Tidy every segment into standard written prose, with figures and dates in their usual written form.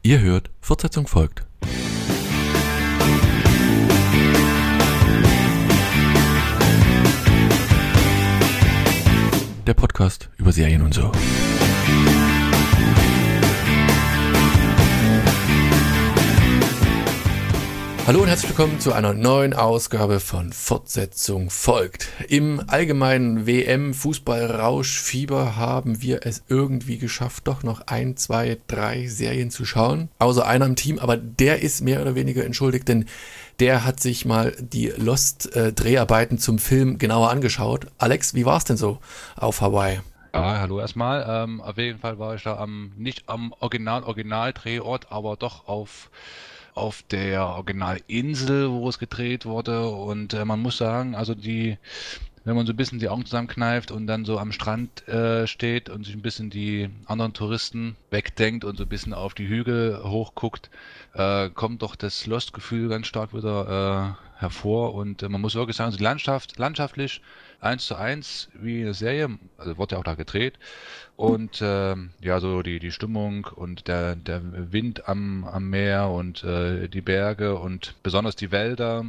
Ihr hört, Fortsetzung folgt. Der Podcast über Serien und so. Hallo und herzlich willkommen zu einer neuen Ausgabe von Fortsetzung folgt. Im allgemeinen WM-Fußball-Rauschfieber haben wir es irgendwie geschafft, doch noch 1, 2, 3 Serien zu schauen. Außer einer im Team, aber der ist mehr oder weniger entschuldigt, denn der hat sich mal die Lost-Dreharbeiten zum Film genauer angeschaut. Alex, wie war es denn so auf Hawaii? Ja, hallo erstmal. Auf jeden Fall war ich da nicht am Original-Drehort, aber doch auf der Originalinsel, wo es gedreht wurde. Und man muss sagen, also wenn man so ein bisschen die Augen zusammenkneift und dann so am Strand steht und sich ein bisschen die anderen Touristen wegdenkt und so ein bisschen auf die Hügel hochguckt, kommt doch das Lost-Gefühl ganz stark wieder hervor. Und man muss wirklich sagen, die landschaftlich 1:1 wie eine Serie, also wurde ja auch da gedreht. Und ja, so die Stimmung und der Wind am Meer und die Berge und besonders die Wälder,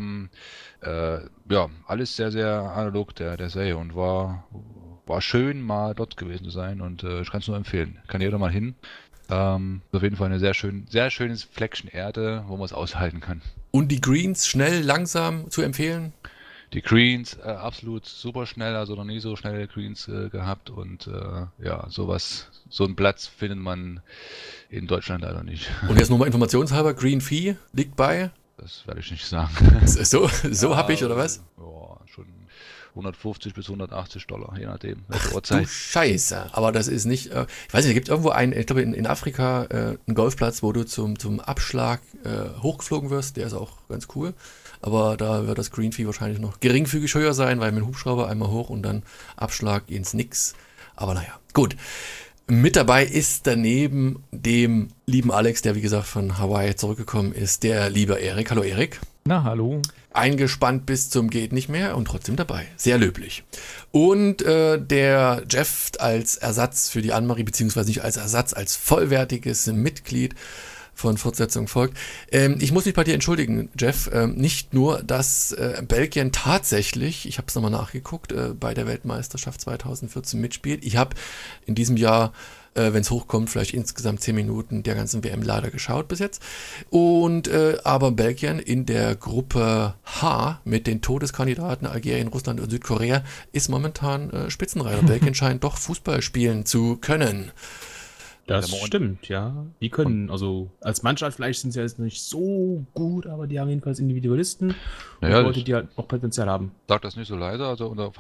ja, alles sehr, sehr analog der Serie und war schön, mal dort gewesen zu sein und ich kann es nur empfehlen. Kann jeder mal hin. Auf jeden Fall eine sehr schönes Fleckchen Erde, wo man es aushalten kann. Und die Greens schnell, langsam zu empfehlen? Die Greens absolut super schnell, also noch nie so schnelle Greens gehabt und ja, so einen Platz findet man in Deutschland leider nicht. Und jetzt nochmal informationshalber, Green Fee liegt bei? Das werde ich nicht sagen. So Ja, hab ich, oder was? Ja, schon 150 bis $180, je nachdem, welche Du Uhrzeit. Scheiße, aber das ist nicht, ich weiß nicht, da gibt es irgendwo ich glaube in Afrika einen Golfplatz, wo du zum Abschlag hochgeflogen wirst, der ist auch ganz cool, aber da wird das Green Fee wahrscheinlich noch geringfügig höher sein, weil mit dem Hubschrauber einmal hoch und dann Abschlag ins Nix, aber naja, gut. Mit dabei ist daneben dem lieben Alex, der wie gesagt von Hawaii zurückgekommen ist, der liebe Erik. Hallo Erik. Na, hallo. Eingespannt bis zum geht nicht mehr und trotzdem dabei. Sehr löblich. Und der Jeff als Ersatz für die Annemarie, beziehungsweise nicht als Ersatz, als vollwertiges Mitglied von Fortsetzung folgt. Ich muss mich bei dir entschuldigen, Jeff. Nicht nur, dass Belgien tatsächlich, ich habe es nochmal nachgeguckt, bei der Weltmeisterschaft 2014 mitspielt. Ich habe in diesem Jahr, wenn es hochkommt, vielleicht insgesamt 10 Minuten der ganzen WM leider geschaut bis jetzt. Und aber Belgien in der Gruppe H mit den Todeskandidaten Algerien, Russland und Südkorea ist momentan Spitzenreiter. Belgien scheint doch Fußball spielen zu können. Das stimmt, ja. Die können, also als Mannschaft vielleicht sind sie jetzt nicht so gut, aber die haben jedenfalls Individualisten und Naja, Leute, die halt noch Potenzial haben. Sag das nicht so leise, also unter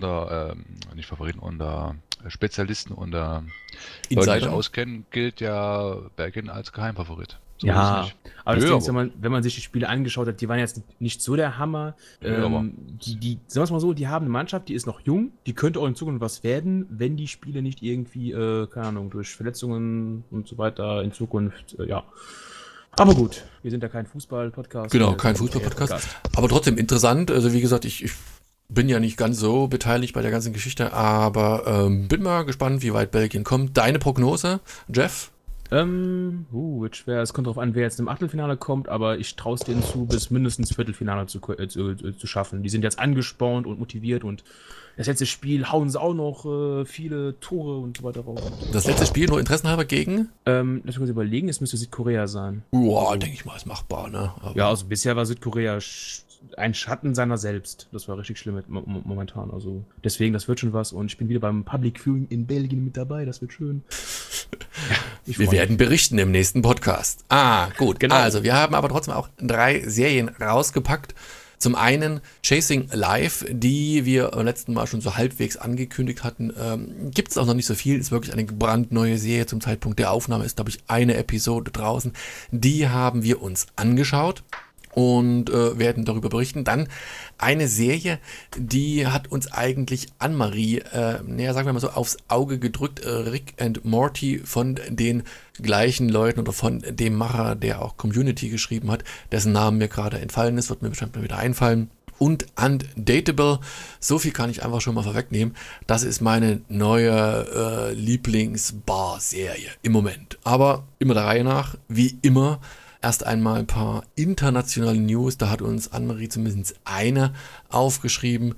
Spezialisten, unter Leute, die sich Insider? auskennen, gilt ja Belgien als Geheimfavorit. So ist es Ja, nicht. aber das Nö, Ding ist, wenn man sich die Spiele angeschaut hat, die waren jetzt nicht so der Hammer. Ja, aber- Sagen wir es mal so, die haben eine Mannschaft, die ist noch jung, die könnte auch in Zukunft was werden, wenn die Spiele nicht irgendwie, keine Ahnung, durch Verletzungen und so weiter in Zukunft, ja. Aber gut, wir sind ja kein Fußball-Podcast. Genau, wir kein sind eher Fußball-Podcast. Aber trotzdem interessant. Also wie gesagt, ich bin ja nicht ganz so beteiligt bei der ganzen Geschichte, aber bin mal gespannt, wie weit Belgien kommt. Deine Prognose, Jeff? Wird schwer. Es kommt drauf an, wer jetzt im Achtelfinale kommt, aber ich traue es denen zu, bis mindestens Viertelfinale zu schaffen. Die sind jetzt angespornt und motiviert und das letzte Spiel hauen sie auch noch viele Tore und so weiter raus. Das letzte Spiel nur interessenhalber gegen? Lass mich kurz überlegen, es müsste Südkorea sein. Boah, denke ich mal, ist machbar, ne? Aber Ja, also bisher war Südkorea ein Schatten seiner selbst. Das war richtig schlimm momentan. Also deswegen, das wird schon was. Und ich bin wieder beim Public Viewing in Belgien mit dabei. Das wird schön. Ja, wir werden berichten im nächsten Podcast. Gut. Genau. Also, wir haben aber trotzdem auch 3 Serien rausgepackt. Zum einen Chasing Life, die wir beim letzten Mal schon so halbwegs angekündigt hatten. Gibt es auch noch nicht so viel, ist wirklich eine brandneue Serie. Zum Zeitpunkt der Aufnahme ist, glaube ich, eine Episode draußen. Die haben wir uns angeschaut und werden darüber berichten. Dann eine Serie, die hat uns eigentlich Annemarie, sagen wir mal so, aufs Auge gedrückt. Rick and Morty von den gleichen Leuten oder von dem Macher, der auch Community geschrieben hat, dessen Namen mir gerade entfallen ist, wird mir bestimmt mal wieder einfallen. und Undateable. So viel kann ich einfach schon mal vorwegnehmen. Das ist meine neue Lieblingsbar-Serie im Moment. Aber immer der Reihe nach, wie immer, erst einmal ein paar internationale News. Da hat uns Annemarie zumindest eine aufgeschrieben.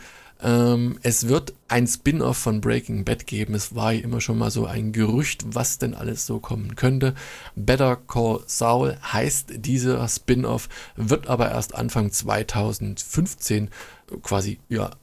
Es wird ein Spin-off von Breaking Bad geben. Es war ja immer schon mal so ein Gerücht, was denn alles so kommen könnte. Better Call Saul heißt dieser Spin-off, wird aber erst Anfang 2015 quasi,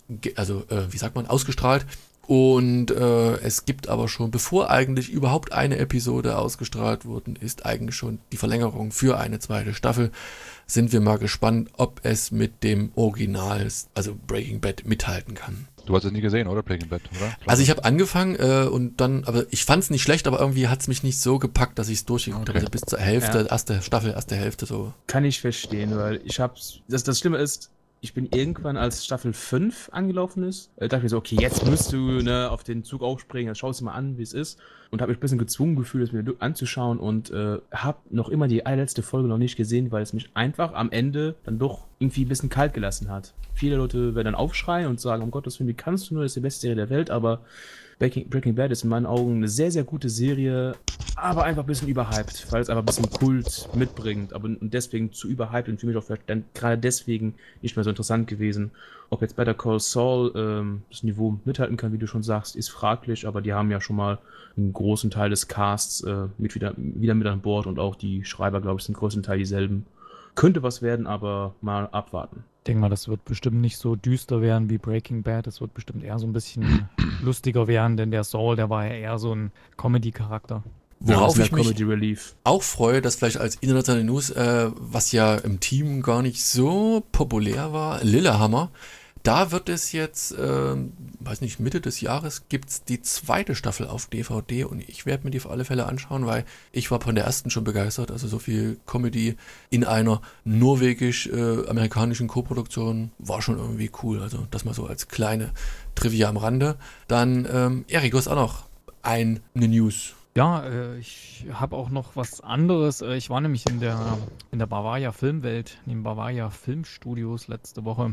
ausgestrahlt. Und es gibt aber schon, bevor eigentlich überhaupt eine Episode ausgestrahlt worden ist, eigentlich schon die Verlängerung für eine zweite Staffel. Sind wir mal gespannt, ob es mit dem Original, also Breaking Bad, mithalten kann. Du hast es nie gesehen, oder? Breaking Bad, oder? Also ich habe angefangen und dann, aber ich fand es nicht schlecht, aber irgendwie hat es mich nicht so gepackt, dass ich es durchgeguckt habe. Also bis zur Hälfte, erste Staffel, erste Hälfte so. Kann ich verstehen, weil das Schlimme ist, ich bin irgendwann, als Staffel 5 angelaufen ist, dachte ich mir so, okay, jetzt musst du auf den Zug aufspringen, jetzt schaust du mal an, wie es ist. Und habe mich ein bisschen gezwungen gefühlt, das mir anzuschauen und habe noch immer die allerletzte Folge noch nicht gesehen, weil es mich einfach am Ende dann doch irgendwie ein bisschen kalt gelassen hat. Viele Leute werden dann aufschreien und sagen, um Gottes Willen, wie kannst du nur, das ist die beste Serie der Welt, aber Breaking Bad ist in meinen Augen eine sehr, sehr gute Serie, aber einfach ein bisschen überhyped, weil es einfach ein bisschen Kult mitbringt, und deswegen zu überhyped und für mich auch dann gerade deswegen nicht mehr so interessant gewesen. Ob jetzt Better Call Saul das Niveau mithalten kann, wie du schon sagst, ist fraglich, aber die haben ja schon mal einen großen Teil des Casts wieder mit an Bord und auch die Schreiber, glaube ich, sind größtenteils dieselben. Könnte was werden, aber mal abwarten. Ich denke mal, das wird bestimmt nicht so düster werden wie Breaking Bad. Das wird bestimmt eher so ein bisschen lustiger werden, denn der Saul, der war ja eher so ein Comedy-Charakter. Worauf ich mich Comedy Relief auch freue, dass vielleicht als internationale News, was ja im Team gar nicht so populär war, Lillehammer, da wird es jetzt, Mitte des Jahres gibt es die zweite Staffel auf DVD und ich werde mir die auf alle Fälle anschauen, weil ich war von der ersten schon begeistert, also so viel Comedy in einer norwegisch-amerikanischen Koproduktion war schon irgendwie cool, also das mal so als kleine Trivia am Rande. Dann, Erik, du hast auch noch eine News. Ja, ich habe auch noch was anderes. Ich war nämlich in der Bavaria Filmwelt, in den Bavaria Filmstudios letzte Woche.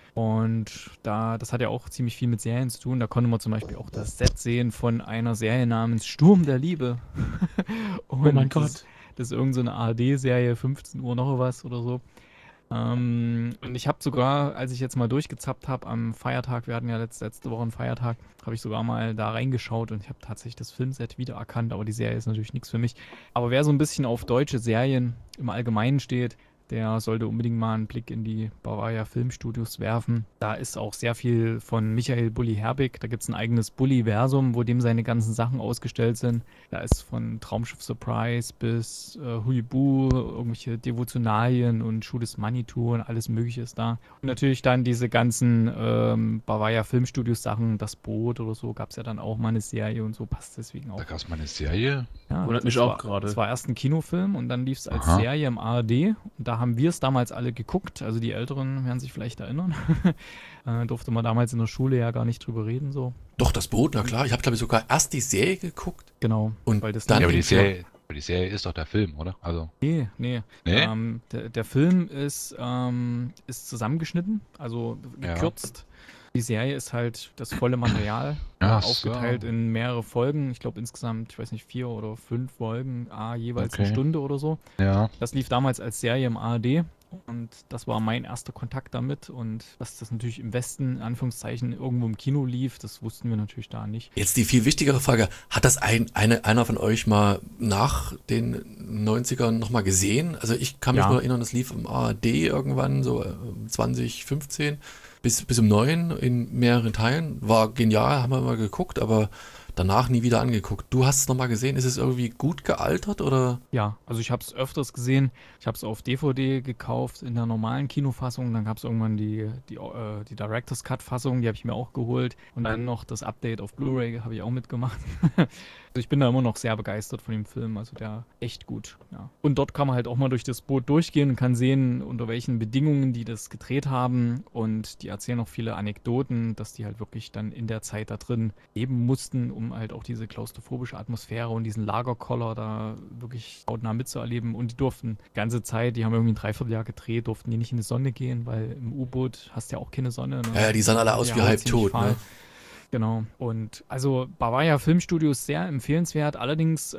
Und das hat ja auch ziemlich viel mit Serien zu tun. Da konnte man zum Beispiel auch das Set sehen von einer Serie namens Sturm der Liebe. Und oh mein Gott. Das ist irgend so eine ARD-Serie, 15 Uhr noch was oder so. Und ich habe sogar, als ich jetzt mal durchgezappt habe am Feiertag, wir hatten ja letzte Woche einen Feiertag, habe ich sogar mal da reingeschaut und ich habe tatsächlich das Filmset wiedererkannt, aber die Serie ist natürlich nichts für mich. Aber wer so ein bisschen auf deutsche Serien im Allgemeinen steht, der sollte unbedingt mal einen Blick in die Bavaria Filmstudios werfen. Da ist auch sehr viel von Michael Bulli Herbig. Da gibt es ein eigenes Bulli-Versum, wo dem seine ganzen Sachen ausgestellt sind. Da ist von Traumschiff Surprise bis Huibu, irgendwelche Devotionalien und Schuh des Manitou und alles Mögliche ist da. Und natürlich dann diese ganzen Bavaria Filmstudios Sachen, das Boot oder so, gab es ja dann auch mal eine Serie und so, passt deswegen auch. Da gab es mal eine Serie? Ja, wundert mich auch gerade. Das war erst ein Kinofilm und dann lief es als Serie im ARD. Und da haben wir es damals alle geguckt. Also die Älteren werden sich vielleicht erinnern. Durfte man damals in der Schule ja gar nicht drüber reden. So. Doch, das Boot, na klar. Ich habe, glaube ich, sogar erst die Serie geguckt. Genau. Und weil das dann Ja, aber die Serie ist doch der Film, oder? Also. Nee. Nee? Der Film ist zusammengeschnitten, also gekürzt. Die Serie ist halt das volle Material aufgeteilt in mehrere Folgen. Ich glaube insgesamt, ich weiß nicht, 4 oder 5 Folgen, jeweils eine Stunde oder so. Ja. Das lief damals als Serie im ARD und das war mein erster Kontakt damit. Und dass das natürlich im Westen, in Anführungszeichen, irgendwo im Kino lief, das wussten wir natürlich da nicht. Jetzt die viel wichtigere Frage, hat das einer von euch mal nach den 90ern nochmal gesehen? Also ich kann mich nur erinnern, das lief im ARD irgendwann, so 2015. Bis um 9 in mehreren Teilen. War genial, haben wir mal geguckt, aber danach nie wieder angeguckt. Du hast es nochmal gesehen. Ist es irgendwie gut gealtert, oder? Ja, also ich habe es öfters gesehen. Ich habe es auf DVD gekauft in der normalen Kinofassung. Dann gab es irgendwann die Director's Cut-Fassung, die habe ich mir auch geholt. Und dann noch das Update auf Blu-ray habe ich auch mitgemacht. Also ich bin da immer noch sehr begeistert von dem Film, also der echt gut. Ja. Und dort kann man halt auch mal durch das Boot durchgehen und kann sehen, unter welchen Bedingungen die das gedreht haben. Und die erzählen auch viele Anekdoten, dass die halt wirklich dann in der Zeit da drin leben mussten, um um halt auch diese klaustrophobische Atmosphäre und diesen Lagerkoller da wirklich hautnah mitzuerleben. Und die durften die ganze Zeit, die haben irgendwie ein Dreivierteljahr gedreht, durften die nicht in die Sonne gehen, weil im U-Boot hast du ja auch keine Sonne. Ne? Ja, die sahen alle aus Die wie Haut halb ziemlich tot, fahl. ne? Genau. Und also Bavaria Filmstudios sehr empfehlenswert. Allerdings,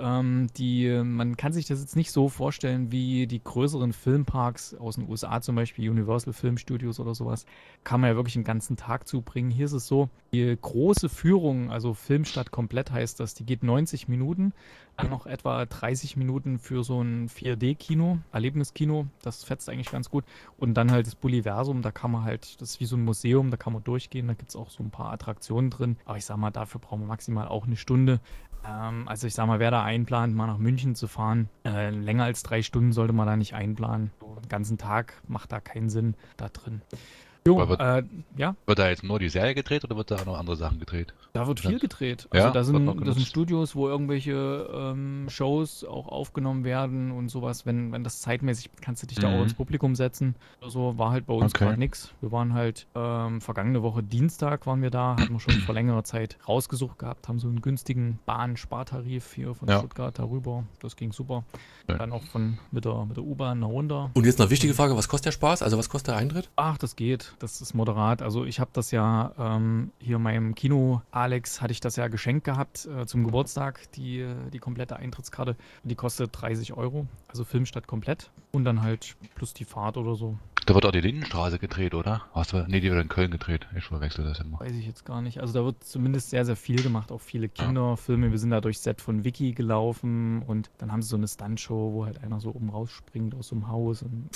man kann sich das jetzt nicht so vorstellen wie die größeren Filmparks aus den USA, zum Beispiel Universal Film Studios oder sowas. Kann man ja wirklich einen ganzen Tag zubringen. Hier ist es so, die große Führung, also Filmstadt komplett heißt das, die geht 90 Minuten. Dann noch etwa 30 Minuten für so ein 4D-Kino, Erlebniskino. Das fetzt eigentlich ganz gut. Und dann halt das Bulliversum, da kann man halt, das ist wie so ein Museum, da kann man durchgehen, da gibt es auch so ein paar Attraktionen drin. Aber ich sag mal, dafür brauchen wir maximal auch eine Stunde. Also ich sag mal, wer da einplant, mal nach München zu fahren, länger als 3 Stunden sollte man da nicht einplanen. So einen ganzen Tag macht da keinen Sinn da drin. Jo, Aber ja, wird da jetzt nur die Serie gedreht oder wird da auch noch andere Sachen gedreht? da wird Ja. viel gedreht. Also Ja, da wird noch sind genutzt. Studios, wo irgendwelche Shows auch aufgenommen werden und sowas. Wenn das zeitmäßig, kannst du dich da auch ins Publikum setzen. Also war halt bei uns Okay. gerade nix. Wir waren halt vergangene Woche Dienstag waren wir da, hatten wir schon vor längerer Zeit rausgesucht gehabt, haben so einen günstigen Bahn-Spartarif hier von Ja. Stuttgart darüber. Das ging super. Ja. Dann auch mit der U-Bahn nach runter. Und jetzt noch wichtige Frage, was kostet der Spaß? Also was kostet der Eintritt? Ach, das geht. Das ist moderat. Also ich habe das ja hier meinem Kino Alex hatte ich das ja geschenkt gehabt zum Geburtstag, die komplette Eintrittskarte. Die kostet 30 Euro, also Filmstadt komplett. Und dann halt plus die Fahrt oder so. Da wird auch die Lindenstraße gedreht, oder? Nee, die wird in Köln gedreht. Ich verwechsel das immer. Weiß ich jetzt gar nicht. Also da wird zumindest sehr, sehr viel gemacht. Auch viele Kinderfilme. Wir sind da durchs Set von Vicky gelaufen und dann haben sie so eine Stuntshow, wo halt einer so oben rausspringt aus so einem Haus. Und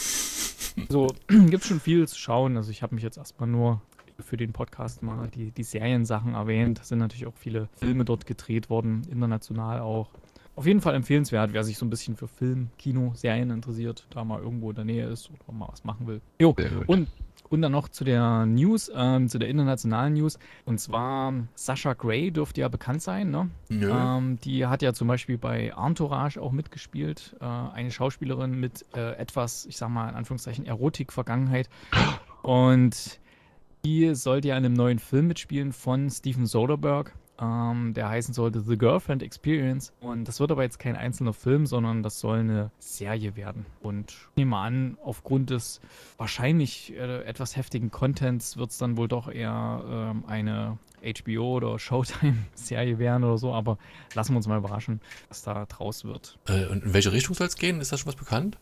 so gibt es schon viel zu schauen. Also ich habe mich jetzt erstmal nur für den Podcast mal die Seriensachen erwähnt. Es sind natürlich auch viele Filme dort gedreht worden, international auch. Auf jeden Fall empfehlenswert, wer sich so ein bisschen für Film, Kino, Serien interessiert, da mal irgendwo in der Nähe ist oder mal was machen will. Jo, Sehr gut. und dann noch zu der News, zu der internationalen News. Und zwar Sasha Grey dürfte ja bekannt sein, ne? Nö. Die hat ja zum Beispiel bei Entourage auch mitgespielt. Eine Schauspielerin mit etwas, ich sag mal in Anführungszeichen, Erotik-Vergangenheit. Und die sollte ja in einem neuen Film mitspielen von Steven Soderbergh, der heißen sollte The Girlfriend Experience. Und das wird aber jetzt kein einzelner Film, sondern das soll eine Serie werden. Und ich nehme an, aufgrund des wahrscheinlich etwas heftigen Contents wird es dann wohl doch eher eine HBO- oder Showtime-Serie werden oder so. Aber lassen wir uns mal überraschen, was da draus wird. Und in welche Richtung soll es gehen? Ist das schon was bekannt?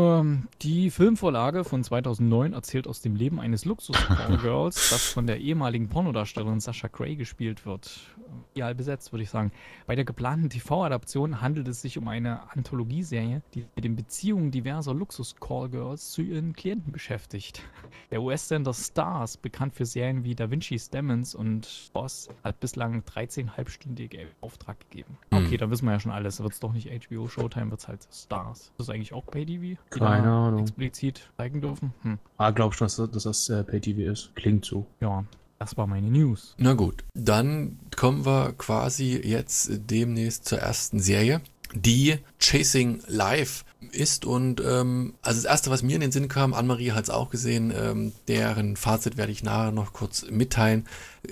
Die Filmvorlage von 2009 erzählt aus dem Leben eines Luxus-Girls, das von der ehemaligen Pornodarstellerin Sasha Grey gespielt wird. Ideal besetzt, würde ich sagen. Bei der geplanten TV-Adaption handelt es sich um eine Anthologieserie, die mit den Beziehungen diverser Luxus-Callgirls zu ihren Klienten beschäftigt. Der US-Sender Stars, bekannt für Serien wie Da Vinci's Demons und Boss, hat bislang 13 halbstündige Auftrag gegeben. Okay, dann wissen wir ja schon alles. Wird es doch nicht HBO, Showtime, wird es halt Stars. Ist das eigentlich auch Pay-TV? Die Keine da Ahnung. explizit zeigen dürfen? Glaub schon, dass das Pay-TV ist. Klingt so. Ja, das war meine News. Na gut, dann kommen wir quasi jetzt demnächst zur ersten Serie, die Chasing Life ist. Und also das Erste, was mir in den Sinn kam, Annemarie hat es auch gesehen, deren Fazit werde ich nachher noch kurz mitteilen,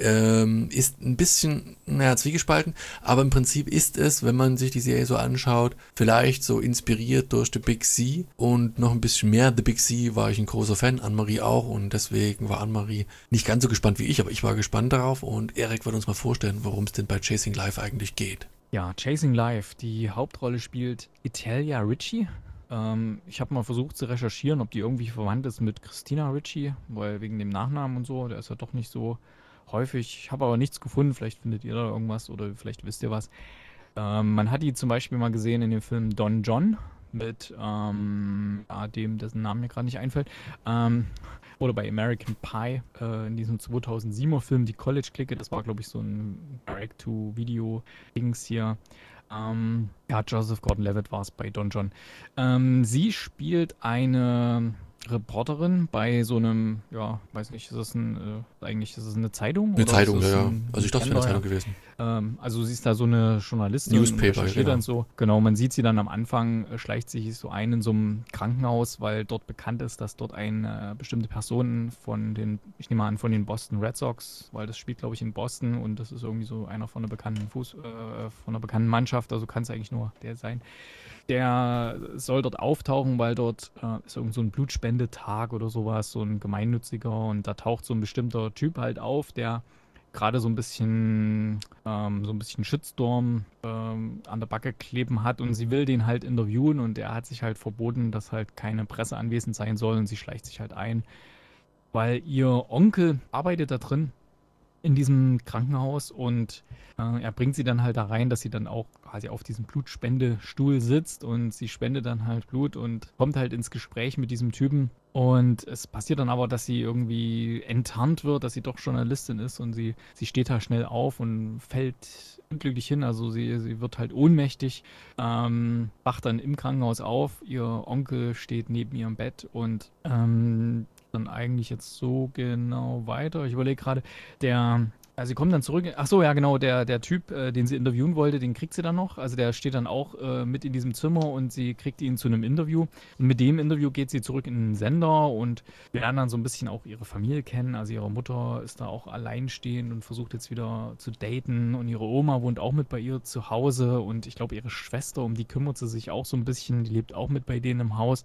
ist ein bisschen, zwiegespalten, aber im Prinzip ist es, wenn man sich die Serie so anschaut, vielleicht so inspiriert durch The Big Sea und noch ein bisschen mehr. The Big Sea war ich ein großer Fan, Annemarie auch, und deswegen war Annemarie nicht ganz so gespannt wie ich, aber ich war gespannt darauf, und Erik wird uns mal vorstellen, worum es denn bei Chasing Life eigentlich geht. Ja, Chasing Life. Die Hauptrolle spielt Italia Ritchie. Ich habe mal versucht zu recherchieren, ob die irgendwie verwandt ist mit Christina Ritchie, weil wegen dem Nachnamen und so, der ist ja doch nicht so häufig. Ich habe aber nichts gefunden, vielleicht findet ihr da irgendwas oder vielleicht wisst ihr was. Man hat die zum Beispiel mal gesehen in dem Film Don John mit dem, dessen Namen mir gerade nicht einfällt. Oder bei American Pie, in diesem 2007er Film, die College-Clique, das war, glaube ich, so ein Direct-to-Video-Dings hier. Joseph Gordon-Levitt war es bei Don John. Sie spielt eine Reporterin bei so einem, ja, weiß nicht, eigentlich ist es eine Zeitung? Eine Oder Zeitung, ist ja, es ja. ein Also ich dachte, es wäre eine Sender? Zeitung gewesen. Also sie ist da so eine Journalistin und Newspaper, recherchiert genau. dann so. Genau, man sieht sie dann am Anfang, schleicht sich so ein in so einem Krankenhaus, weil dort bekannt ist, dass dort eine bestimmte Person ich nehme mal an, von den Boston Red Sox, weil das spielt, glaube ich, in Boston und das ist irgendwie so einer von einer bekannten von einer bekannten Mannschaft, also kann es eigentlich nur der sein. Der soll dort auftauchen, weil dort ist irgend so ein Blutspendetag oder sowas, so ein gemeinnütziger und da taucht so ein bestimmter Typ halt auf, der gerade so ein bisschen Shitstorm an der Backe kleben hat und sie will den halt interviewen und er hat sich halt verboten, dass halt keine Presse anwesend sein soll und sie schleicht sich halt ein, weil ihr Onkel arbeitet da drin in diesem Krankenhaus und er bringt sie dann halt da rein, dass sie dann auch quasi auf diesem Blutspendestuhl sitzt und sie spendet dann halt Blut und kommt halt ins Gespräch mit diesem Typen. Und es passiert dann aber, dass sie irgendwie enttarnt wird, dass sie doch Journalistin ist und sie steht da schnell auf und fällt unglücklich hin. Also sie wird halt ohnmächtig, wacht dann im Krankenhaus auf. Ihr Onkel steht neben ihrem Bett und dann eigentlich jetzt so genau weiter. Ich überlege gerade, also sie kommen dann zurück. Ach so, ja, genau, der Typ, den sie interviewen wollte, den kriegt sie dann noch. Also der steht dann auch mit in diesem Zimmer und sie kriegt ihn zu einem Interview. Und mit dem Interview geht sie zurück in den Sender und wir lernen dann so ein bisschen auch ihre Familie kennen. Also ihre Mutter ist da auch alleinstehend und versucht jetzt wieder zu daten und ihre Oma wohnt auch mit bei ihr zu Hause und ich glaube, ihre Schwester, um die kümmert sie sich auch so ein bisschen, die lebt auch mit bei denen im Haus.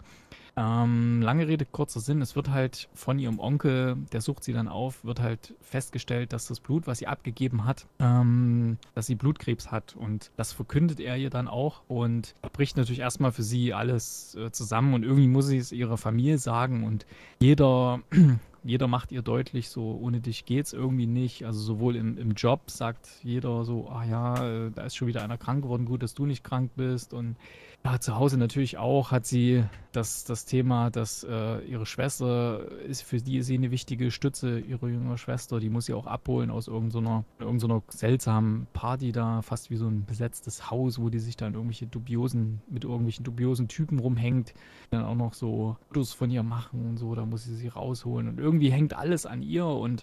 Lange Rede, kurzer Sinn, es wird halt von ihrem Onkel, der sucht sie dann auf, wird halt festgestellt, dass das Blut, was sie abgegeben hat, dass sie Blutkrebs hat und das verkündet er ihr dann auch und bricht natürlich erstmal für sie alles zusammen und irgendwie muss sie es ihrer Familie sagen und jeder macht ihr deutlich, so ohne dich geht's irgendwie nicht. Also sowohl im Job sagt jeder so, ah ja, da ist schon wieder einer krank geworden, gut, dass du nicht krank bist und ja, zu Hause natürlich auch hat sie das Thema, dass ihre Schwester ist, für die ist sie eine wichtige Stütze, ihre jüngere Schwester, die muss sie auch abholen aus irgendeiner seltsamen Party da, fast wie so ein besetztes Haus, wo die sich dann mit irgendwelchen dubiosen Typen rumhängt, die dann auch noch so Fotos von ihr machen und so, da muss sie rausholen und irgendwie hängt alles an ihr und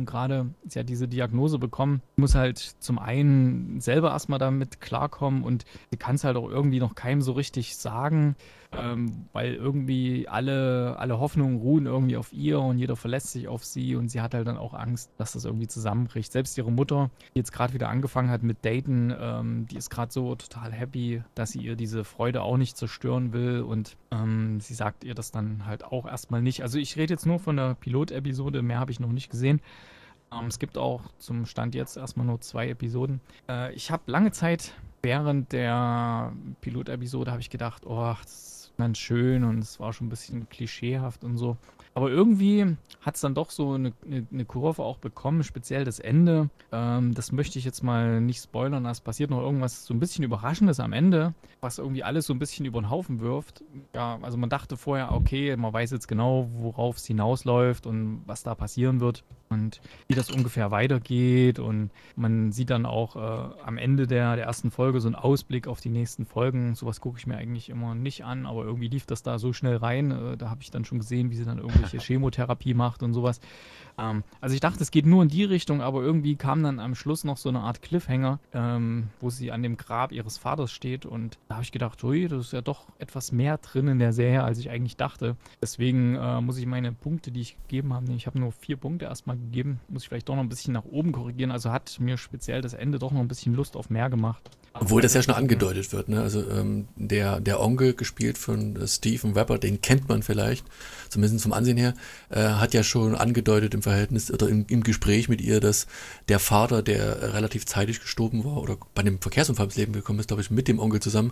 sie hat diese Diagnose bekommen, muss halt zum einen selber erstmal damit klarkommen und sie kann es halt auch irgendwie noch keinem so richtig sagen, weil irgendwie alle Hoffnungen ruhen irgendwie auf ihr und jeder verlässt sich auf sie und sie hat halt dann auch Angst, dass das irgendwie zusammenbricht. Selbst ihre Mutter, die jetzt gerade wieder angefangen hat mit Daten, die ist gerade so total happy, dass sie ihr diese Freude auch nicht zerstören will und sie sagt ihr das dann halt auch erstmal nicht. Also ich rede jetzt nur von der Pilot-Episode, mehr habe ich noch nicht gesehen. Es gibt auch zum Stand jetzt erstmal nur 2 Episoden. Ich habe lange Zeit während der Pilot-Episode habe ich gedacht, oh, das ist ganz schön und es war schon ein bisschen klischeehaft und so. Aber irgendwie hat es dann doch so eine Kurve auch bekommen, speziell das Ende. Das möchte ich jetzt mal nicht spoilern, es passiert noch irgendwas so ein bisschen Überraschendes am Ende, was irgendwie alles so ein bisschen über den Haufen wirft. Ja, also man dachte vorher, okay, man weiß jetzt genau, worauf es hinausläuft und was da passieren wird und wie das ungefähr weitergeht und man sieht dann auch am Ende der ersten Folge so einen Ausblick auf die nächsten Folgen. Sowas gucke ich mir eigentlich immer nicht an, aber irgendwie lief das da so schnell rein. Da habe ich dann schon gesehen, wie sie dann irgendwelche Chemotherapie macht und sowas. Also ich dachte, es geht nur in die Richtung, aber irgendwie kam dann am Schluss noch so eine Art Cliffhanger, wo sie an dem Grab ihres Vaters steht und da habe ich gedacht, ui, das ist ja doch etwas mehr drin in der Serie, als ich eigentlich dachte. Deswegen muss ich meine Punkte, die ich gegeben habe, ich habe nur 4 Punkte erstmal gegeben, muss ich vielleicht doch noch ein bisschen nach oben korrigieren. Also hat mir speziell das Ende doch noch ein bisschen Lust auf mehr gemacht. Obwohl das ja schon angedeutet wird, ne? Also der Onkel, gespielt von Steven Webber, den kennt man vielleicht, zumindest vom Ansehen her, hat ja schon angedeutet im Verhältnis oder im Gespräch mit ihr, dass der Vater, der relativ zeitig gestorben war oder bei einem Verkehrsunfall ins Leben gekommen ist, glaube ich, mit dem Onkel zusammen,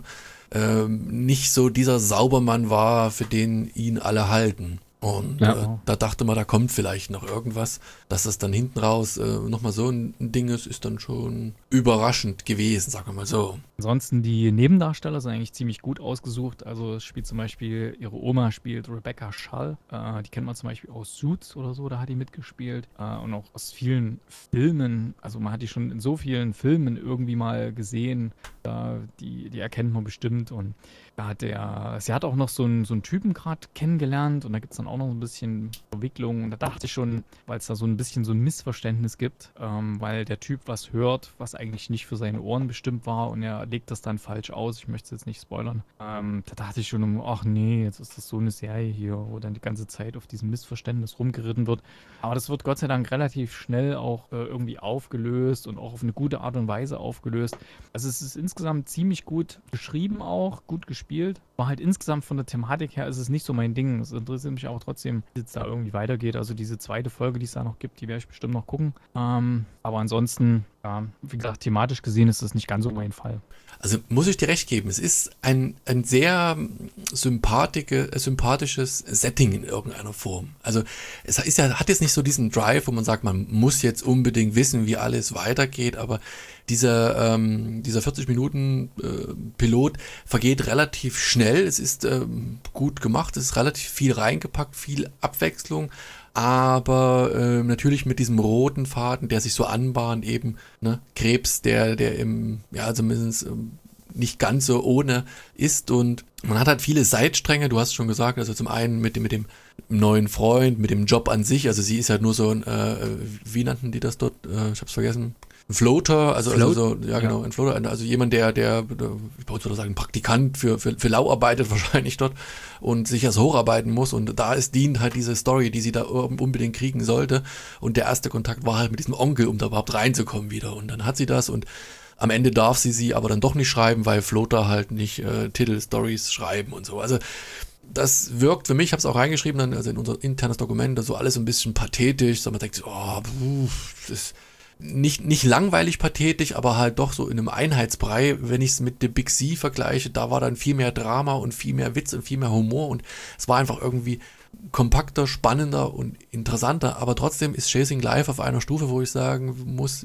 nicht so dieser Saubermann war, für den ihn alle halten. Und Ja. da dachte man, da kommt vielleicht noch irgendwas, dass das dann hinten raus nochmal so ein Ding ist dann schon überraschend gewesen, sagen wir mal so. Ansonsten die Nebendarsteller sind eigentlich ziemlich gut ausgesucht. Also es spielt zum Beispiel, ihre Oma spielt Rebecca Schall. Die kennt man zum Beispiel aus Suits oder so, da hat die mitgespielt. Und auch aus vielen Filmen. Also man hat die schon in so vielen Filmen irgendwie mal gesehen. Die erkennt man bestimmt. Und sie hat auch noch so einen Typen gerade kennengelernt. Und da gibt es dann dann auch noch ein bisschen Verwicklung. Und da dachte ich schon, weil es da so ein bisschen so ein Missverständnis gibt, weil der Typ was hört, was eigentlich nicht für seine Ohren bestimmt war und er legt das dann falsch aus. Ich möchte es jetzt nicht spoilern. Da dachte ich schon, ach nee, jetzt ist das so eine Serie hier, wo dann die ganze Zeit auf diesem Missverständnis rumgeritten wird. Aber das wird Gott sei Dank relativ schnell auch irgendwie aufgelöst und auch auf eine gute Art und Weise aufgelöst. Also es ist insgesamt ziemlich gut geschrieben auch, gut gespielt. War halt insgesamt von der Thematik her ist es nicht so mein Ding. Es interessiert mich auch trotzdem, wie es da irgendwie weitergeht. Also diese zweite Folge, die es da noch gibt, die werde ich bestimmt noch gucken. Aber ansonsten, ja, wie gesagt, thematisch gesehen ist das nicht ganz so mein Fall. Also muss ich dir recht geben, es ist ein sehr sympathisches Setting in irgendeiner Form. Also es ist ja, hat jetzt nicht so diesen Drive, wo man sagt, man muss jetzt unbedingt wissen, wie alles weitergeht, aber dieser 40 Minuten Pilot vergeht relativ schnell. Es ist gut gemacht, es ist relativ viel reingepackt, viel Abwechslung. Aber natürlich mit diesem roten Faden, der sich so anbahnt, eben, ne, Krebs, der im, ja, zumindest nicht ganz so ohne ist. Und man hat halt viele Seitstränge, du hast schon gesagt, also zum einen mit dem neuen Freund, mit dem Job an sich, also sie ist halt nur so ein, wie nannten die das dort? Ich hab's vergessen. Ein Floater, also so, ja genau, ein Floater, also jemand, der ich würde sagen, ein Praktikant für lau arbeitet wahrscheinlich dort und sich erst hocharbeiten muss und da dient halt diese Story, die sie da unbedingt kriegen sollte und der erste Kontakt war halt mit diesem Onkel, um da überhaupt reinzukommen wieder und dann hat sie das und am Ende darf sie aber dann doch nicht schreiben, weil Floater halt nicht Titelstories schreiben und so, also das wirkt für mich, ich habe es auch reingeschrieben, dann, also in unser internes Dokument, so alles so ein bisschen pathetisch, so man denkt, oh, das ist nicht langweilig pathetisch, aber halt doch so in einem Einheitsbrei, wenn ich es mit The Big C vergleiche, da war dann viel mehr Drama und viel mehr Witz und viel mehr Humor und es war einfach irgendwie kompakter, spannender und interessanter, aber trotzdem ist Chasing Life auf einer Stufe, wo ich sagen muss,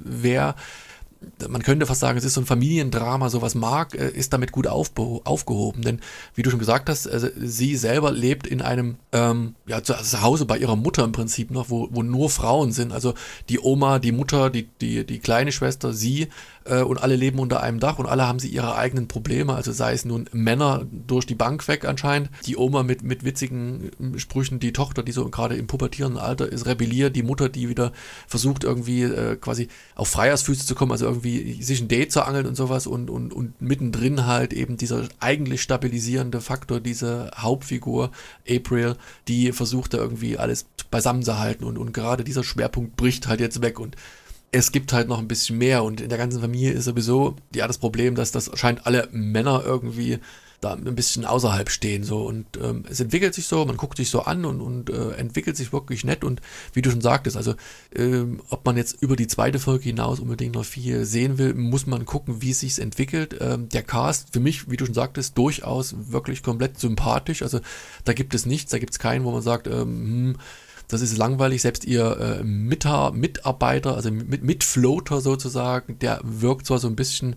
man könnte fast sagen, es ist so ein Familiendrama, sowas mag, ist damit gut aufgehoben, denn wie du schon gesagt hast, also sie selber lebt in einem zu Hause bei ihrer Mutter im Prinzip noch, wo nur Frauen sind, also die Oma, die Mutter, die kleine Schwester, sie und alle leben unter einem Dach und alle haben sie ihre eigenen Probleme, also sei es nun Männer durch die Bank weg anscheinend, die Oma mit witzigen Sprüchen, die Tochter, die so gerade im pubertierenden Alter ist, rebelliert, die Mutter, die wieder versucht irgendwie quasi auf Freiersfüße zu kommen, also irgendwie sich ein Date zu angeln und sowas und mittendrin halt eben dieser eigentlich stabilisierende Faktor, diese Hauptfigur April, die versucht da irgendwie alles beisammen zu halten und gerade dieser Schwerpunkt bricht halt jetzt weg und es gibt halt noch ein bisschen mehr und in der ganzen Familie ist sowieso ja das Problem, dass das scheint alle Männer irgendwie da ein bisschen außerhalb stehen so und es entwickelt sich so, man guckt sich so an und entwickelt sich wirklich nett und wie du schon sagtest, also ob man jetzt über die zweite Folge hinaus unbedingt noch viel sehen will, muss man gucken, wie es sich entwickelt. Der Cast, für mich, wie du schon sagtest, durchaus wirklich komplett sympathisch, also da gibt es nichts, da gibt es keinen, wo man sagt, das ist langweilig, selbst ihr Mitarbeiter, also Mitfloater sozusagen, der wirkt zwar so ein bisschen,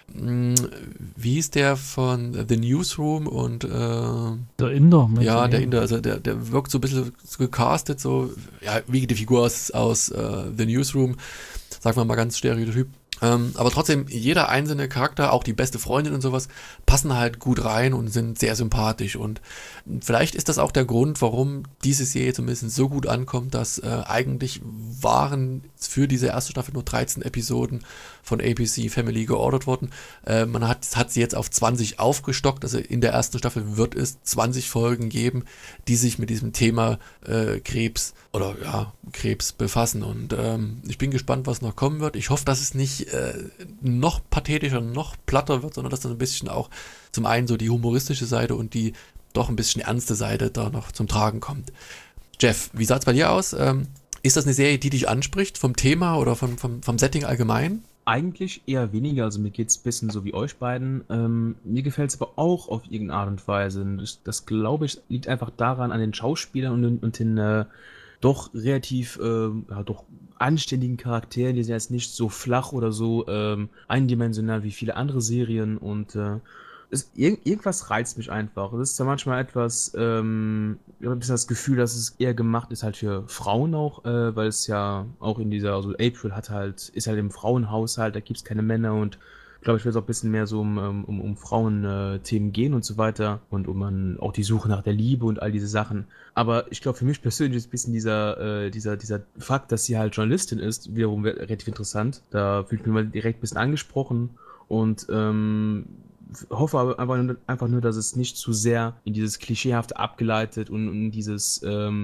wie hieß der von The Newsroom und Der Inder. ja, der Inder, also der wirkt so ein bisschen so gecastet, so, ja, wie die Figur aus The Newsroom, sagen wir mal ganz stereotyp. Aber trotzdem, jeder einzelne Charakter, auch die beste Freundin und sowas, passen halt gut rein und sind sehr sympathisch. Und vielleicht ist das auch der Grund, warum diese Serie zumindest so gut ankommt, dass eigentlich waren für diese erste Staffel nur 13 Episoden von ABC Family geordert worden. Man hat sie jetzt auf 20 aufgestockt, also in der ersten Staffel wird es 20 Folgen geben, die sich mit diesem Thema Krebs befassen. Und ich bin gespannt, was noch kommen wird. Ich hoffe, dass es nicht noch pathetischer, noch platter wird, sondern dass dann ein bisschen auch zum einen so die humoristische Seite und die doch ein bisschen ernste Seite da noch zum Tragen kommt. Jeff, wie sah es bei dir aus? Ist das eine Serie, die dich anspricht vom Thema oder vom Setting allgemein? Eigentlich eher weniger, also mir geht es ein bisschen so wie euch beiden. Mir gefällt es aber auch auf irgendeine Art und Weise. Das glaube ich, liegt einfach daran, an den Schauspielern und den doch relativ doch anständigen Charakteren, die sind jetzt nicht so flach oder so eindimensional wie viele andere Serien und irgendwas reizt mich einfach. Es ist zwar manchmal etwas, ich habe ein bisschen das Gefühl, dass es eher gemacht ist halt für Frauen auch, weil es ja auch in dieser, also April ist halt im Frauenhaushalt, da gibt es keine Männer und glaube ich, wird es auch ein bisschen mehr so um Frauenthemen gehen und so weiter und auch die Suche nach der Liebe und all diese Sachen. Aber ich glaube, für mich persönlich ist ein bisschen dieser Fakt, dass sie halt Journalistin ist, wiederum relativ interessant. Da fühle ich mich mal direkt ein bisschen angesprochen und hoffe aber einfach nur, dass es nicht zu sehr in dieses Klischeehafte abgeleitet und in dieses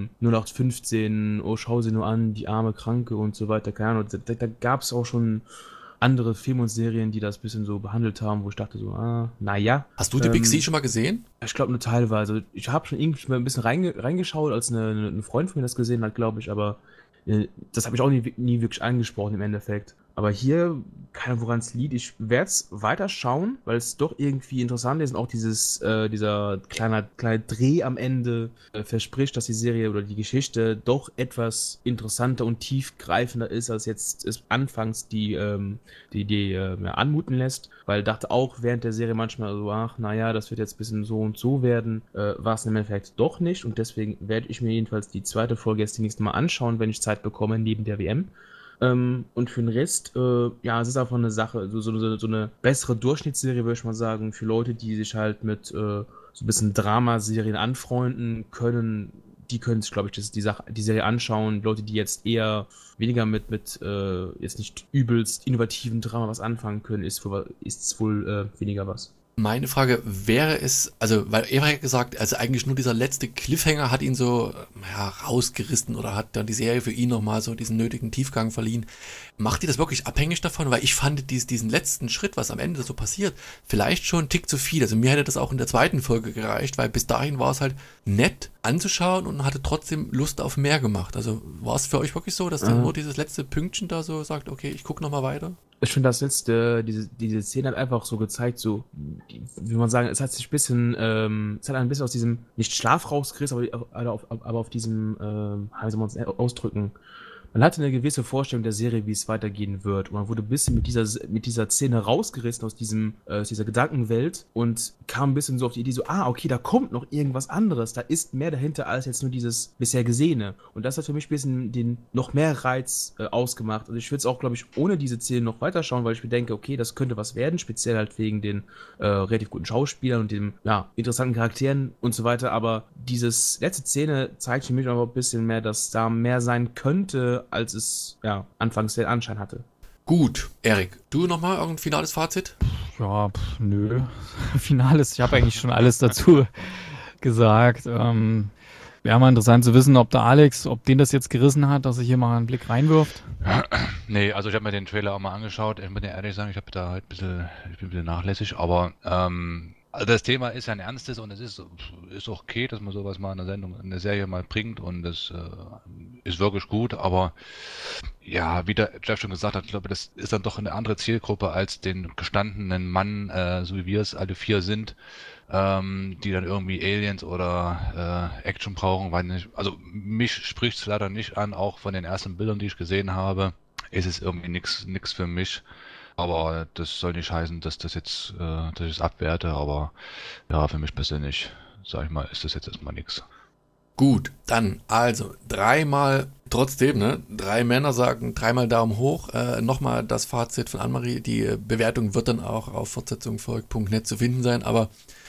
0815, oh, schau sie nur an, die arme Kranke und so weiter, keine Ahnung. Da gab es auch schon andere Filme und Serien, die das ein bisschen so behandelt haben, wo ich dachte so, naja. Hast du die Big C schon mal gesehen? Ich glaube nur teilweise. Ich habe schon irgendwie mal ein bisschen reingeschaut, als eine Freundin von mir das gesehen hat, glaube ich, aber das habe ich auch nie wirklich angesprochen im Endeffekt. Aber hier, keine Ahnung, woran es liegt. Ich werde es weiter schauen, weil es doch irgendwie interessant ist und auch dieser kleine Dreh am Ende verspricht, dass die Serie oder die Geschichte doch etwas interessanter und tiefgreifender ist, als jetzt es anfangs die anmuten lässt. Weil ich dachte auch während der Serie manchmal so, ach, naja, das wird jetzt ein bisschen so und so werden. War es im Endeffekt doch nicht und deswegen werde ich mir jedenfalls die zweite Folge jetzt die nächste Mal anschauen, wenn ich Zeit bekomme, neben der WM. Und für den Rest, es ist einfach eine Sache, so eine bessere Durchschnittsserie, würde ich mal sagen, für Leute, die sich halt mit so ein bisschen Dramaserien anfreunden können, die können sich, glaube ich, die Serie anschauen. Leute, die jetzt eher weniger mit jetzt nicht übelst innovativen Drama was anfangen können, ist wohl weniger was. Meine Frage wäre es, also, weil er hat gesagt, also eigentlich nur dieser letzte Cliffhanger hat ihn so rausgerissen oder hat dann die Serie für ihn nochmal so diesen nötigen Tiefgang verliehen. Macht ihr das wirklich abhängig davon? Weil ich fand diesen letzten Schritt, was am Ende so passiert, vielleicht schon einen Tick zu viel. Also mir hätte das auch in der zweiten Folge gereicht, weil bis dahin war es halt nett anzuschauen und hatte trotzdem Lust auf mehr gemacht. Also war es für euch wirklich so, dass dann nur dieses letzte Pünktchen da so sagt, okay, ich gucke nochmal weiter? Ich finde das letzte, diese Szene hat einfach so gezeigt, so, wie man sagen, es hat sich ein bisschen, es hat ein bisschen aus diesem, nicht Schlaf rausgerissen, aber auf diesem, wie soll man es ausdrücken? Man hatte eine gewisse Vorstellung der Serie, wie es weitergehen wird. Und man wurde ein bisschen mit dieser Szene rausgerissen aus dieser Gedankenwelt und kam ein bisschen so auf die Idee, so, okay, da kommt noch irgendwas anderes. Da ist mehr dahinter als jetzt nur dieses bisher Gesehene. Und das hat für mich ein bisschen den noch mehr Reiz ausgemacht. Also ich würde es auch, glaube ich, ohne diese Szene noch weiterschauen, weil ich mir denke, okay, das könnte was werden, speziell halt wegen den relativ guten Schauspielern und den interessanten Charakteren und so weiter. Aber diese letzte Szene zeigt für mich aber ein bisschen mehr, dass da mehr sein könnte, als es anfangs den Anschein hatte. Gut, Erik, du nochmal irgendein finales Fazit? Ja, nö. Finales, ich habe eigentlich schon alles dazu gesagt. Wäre mal interessant zu wissen, ob den das jetzt gerissen hat, dass er hier mal einen Blick reinwirft. Nee, also ich habe mir den Trailer auch mal angeschaut. Ich muss dir ehrlich sagen, ich bin ein bisschen nachlässig, aber also das Thema ist ja ein ernstes und es ist okay, dass man sowas mal in eine Serie mal bringt und das ist wirklich gut, aber ja, wie der Jeff schon gesagt hat, ich glaube, das ist dann doch eine andere Zielgruppe als den gestandenen Mann, so wie wir es alle vier sind, die dann irgendwie Aliens oder Action brauchen, weil nicht, also mich spricht es leider nicht an, auch von den ersten Bildern, die ich gesehen habe, ist es irgendwie nichts für mich. Aber das soll nicht heißen, dass das jetzt, dass ich es abwerte, aber ja, für mich persönlich, sag ich mal, ist das jetzt erstmal nichts. Gut, dann also dreimal, trotzdem, ne? 3 Männer sagen dreimal Daumen hoch. Nochmal das Fazit von Annemarie. Die Bewertung wird dann auch auf fortsetzungfolgt.net zu finden sein, aber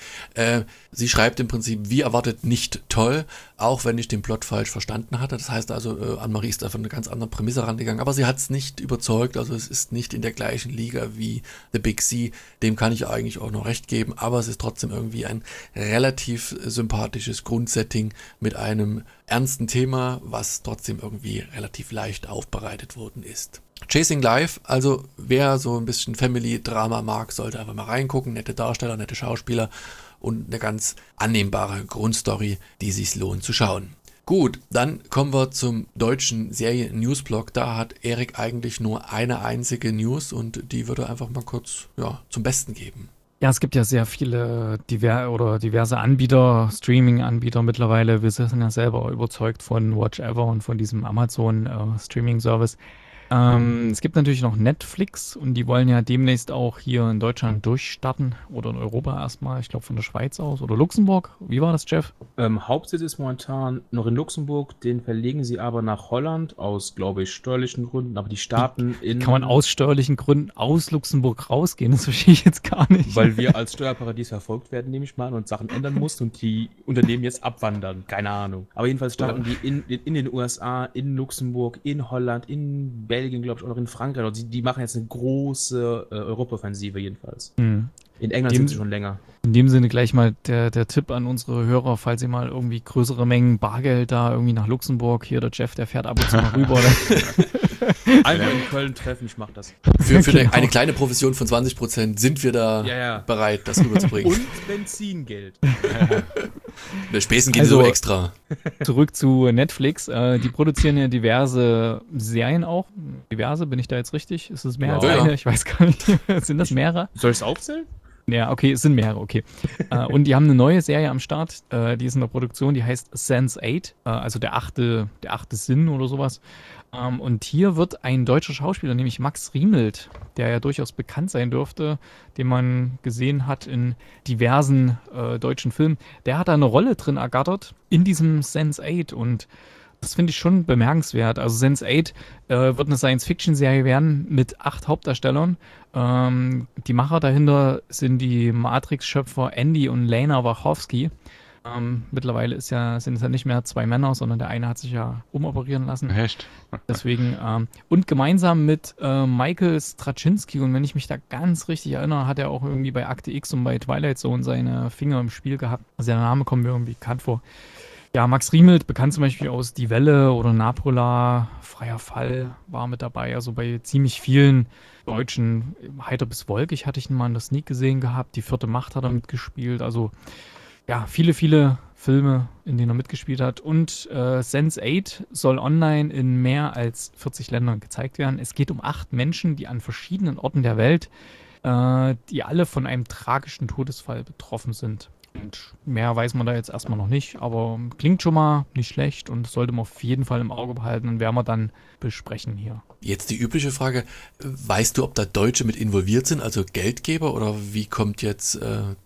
sie schreibt im Prinzip, wie erwartet, nicht toll, auch wenn ich den Plot falsch verstanden hatte. Das heißt also, Annemarie ist da von einer ganz anderen Prämisse rangegangen, aber sie hat es nicht überzeugt, also es ist nicht in der gleichen Liga wie The Big C, dem kann ich eigentlich auch noch recht geben, aber es ist trotzdem irgendwie ein relativ sympathisches Grundsetting mit einem ernsten Thema, was trotzdem irgendwie relativ leicht aufbereitet worden ist. Chasing Life, also wer so ein bisschen Family-Drama mag, sollte einfach mal reingucken. Nette Darsteller, nette Schauspieler und eine ganz annehmbare Grundstory, die sich lohnt zu schauen. Gut, dann kommen wir zum deutschen Serien-Newsblog. Da hat Erik eigentlich nur eine einzige News und die würde er einfach mal kurz zum Besten geben. Ja, es gibt ja sehr viele diverse Anbieter, Streaming-Anbieter mittlerweile. Wir sind ja selber überzeugt von Watch Ever und von diesem Amazon-Streaming-Service. Es gibt natürlich noch Netflix und die wollen ja demnächst auch hier in Deutschland durchstarten oder in Europa erstmal, ich glaube von der Schweiz aus oder Luxemburg. Wie war das, Jeff? Hauptsitz ist momentan noch in Luxemburg, den verlegen sie aber nach Holland aus, glaube ich, steuerlichen Gründen, aber die starten in... Kann man aus steuerlichen Gründen aus Luxemburg rausgehen? Das verstehe ich jetzt gar nicht. Weil wir als Steuerparadies verfolgt werden, nehme ich mal an, und Sachen ändern mussten und die Unternehmen jetzt abwandern. Keine Ahnung. Aber jedenfalls starten die in den USA, in Luxemburg, in Holland, in Belgien, glaube ich, auch noch in Frankreich. Also die machen jetzt eine große Europa-Offensive jedenfalls. Hm. In England sind sie schon länger. In dem Sinne gleich mal der Tipp an unsere Hörer, falls ihr mal irgendwie größere Mengen Bargeld da irgendwie nach Luxemburg, hier der Jeff, der fährt ab und zu mal rüber. Einmal in Köln treffen, ich mach das. Für Genau. eine kleine Provision von 20% sind wir da bereit, das rüberzubringen. Und Benzingeld. Der Späßen gehen Also- so extra. Zurück zu Netflix. Die produzieren ja diverse Serien auch. Diverse, bin ich da jetzt richtig? Ist es mehr als Ja. eine? Ich weiß gar nicht. Sind das mehrere? Soll ich es aufzählen? Ja, okay, es sind mehrere, okay. Und die haben eine neue Serie am Start, die ist in der Produktion, die heißt Sense8, also der achte Sinn oder sowas. Und hier wird ein deutscher Schauspieler, nämlich Max Riemelt, der ja durchaus bekannt sein dürfte, den man gesehen hat in diversen deutschen Filmen, der hat da eine Rolle drin ergattert in diesem Sense8 und das finde ich schon bemerkenswert. Also Sense8 wird eine Science-Fiction-Serie werden mit 8 Hauptdarstellern. Die Macher dahinter sind die Matrix-Schöpfer Andy und Lena Wachowski. Mittlerweile sind es ja nicht mehr 2 Männer, sondern der eine hat sich ja umoperieren lassen. Echt? Deswegen, und gemeinsam mit Michael Straczynski, und wenn ich mich da ganz richtig erinnere, hat er auch irgendwie bei Akte X und bei Twilight Zone seine Finger im Spiel gehabt. Also der Name kommt mir irgendwie bekannt vor. Ja, Max Riemelt, bekannt zum Beispiel aus Die Welle oder Napola, Freier Fall war mit dabei. Also bei ziemlich vielen deutschen, Heiter bis Wolkig hatte ich ihn mal in der Sneak gesehen gehabt. Die Vierte Macht hat er mitgespielt. Also ja, viele, viele Filme, in denen er mitgespielt hat. Und Sense8 soll online in mehr als 40 Ländern gezeigt werden. Es geht um 8 Menschen, die an verschiedenen Orten der Welt, die alle von einem tragischen Todesfall betroffen sind. Und mehr weiß man da jetzt erstmal noch nicht, aber klingt schon mal nicht schlecht und sollte man auf jeden Fall im Auge behalten und werden wir dann besprechen hier. Jetzt die übliche Frage, weißt du, ob da Deutsche mit involviert sind, also Geldgeber, oder wie kommt jetzt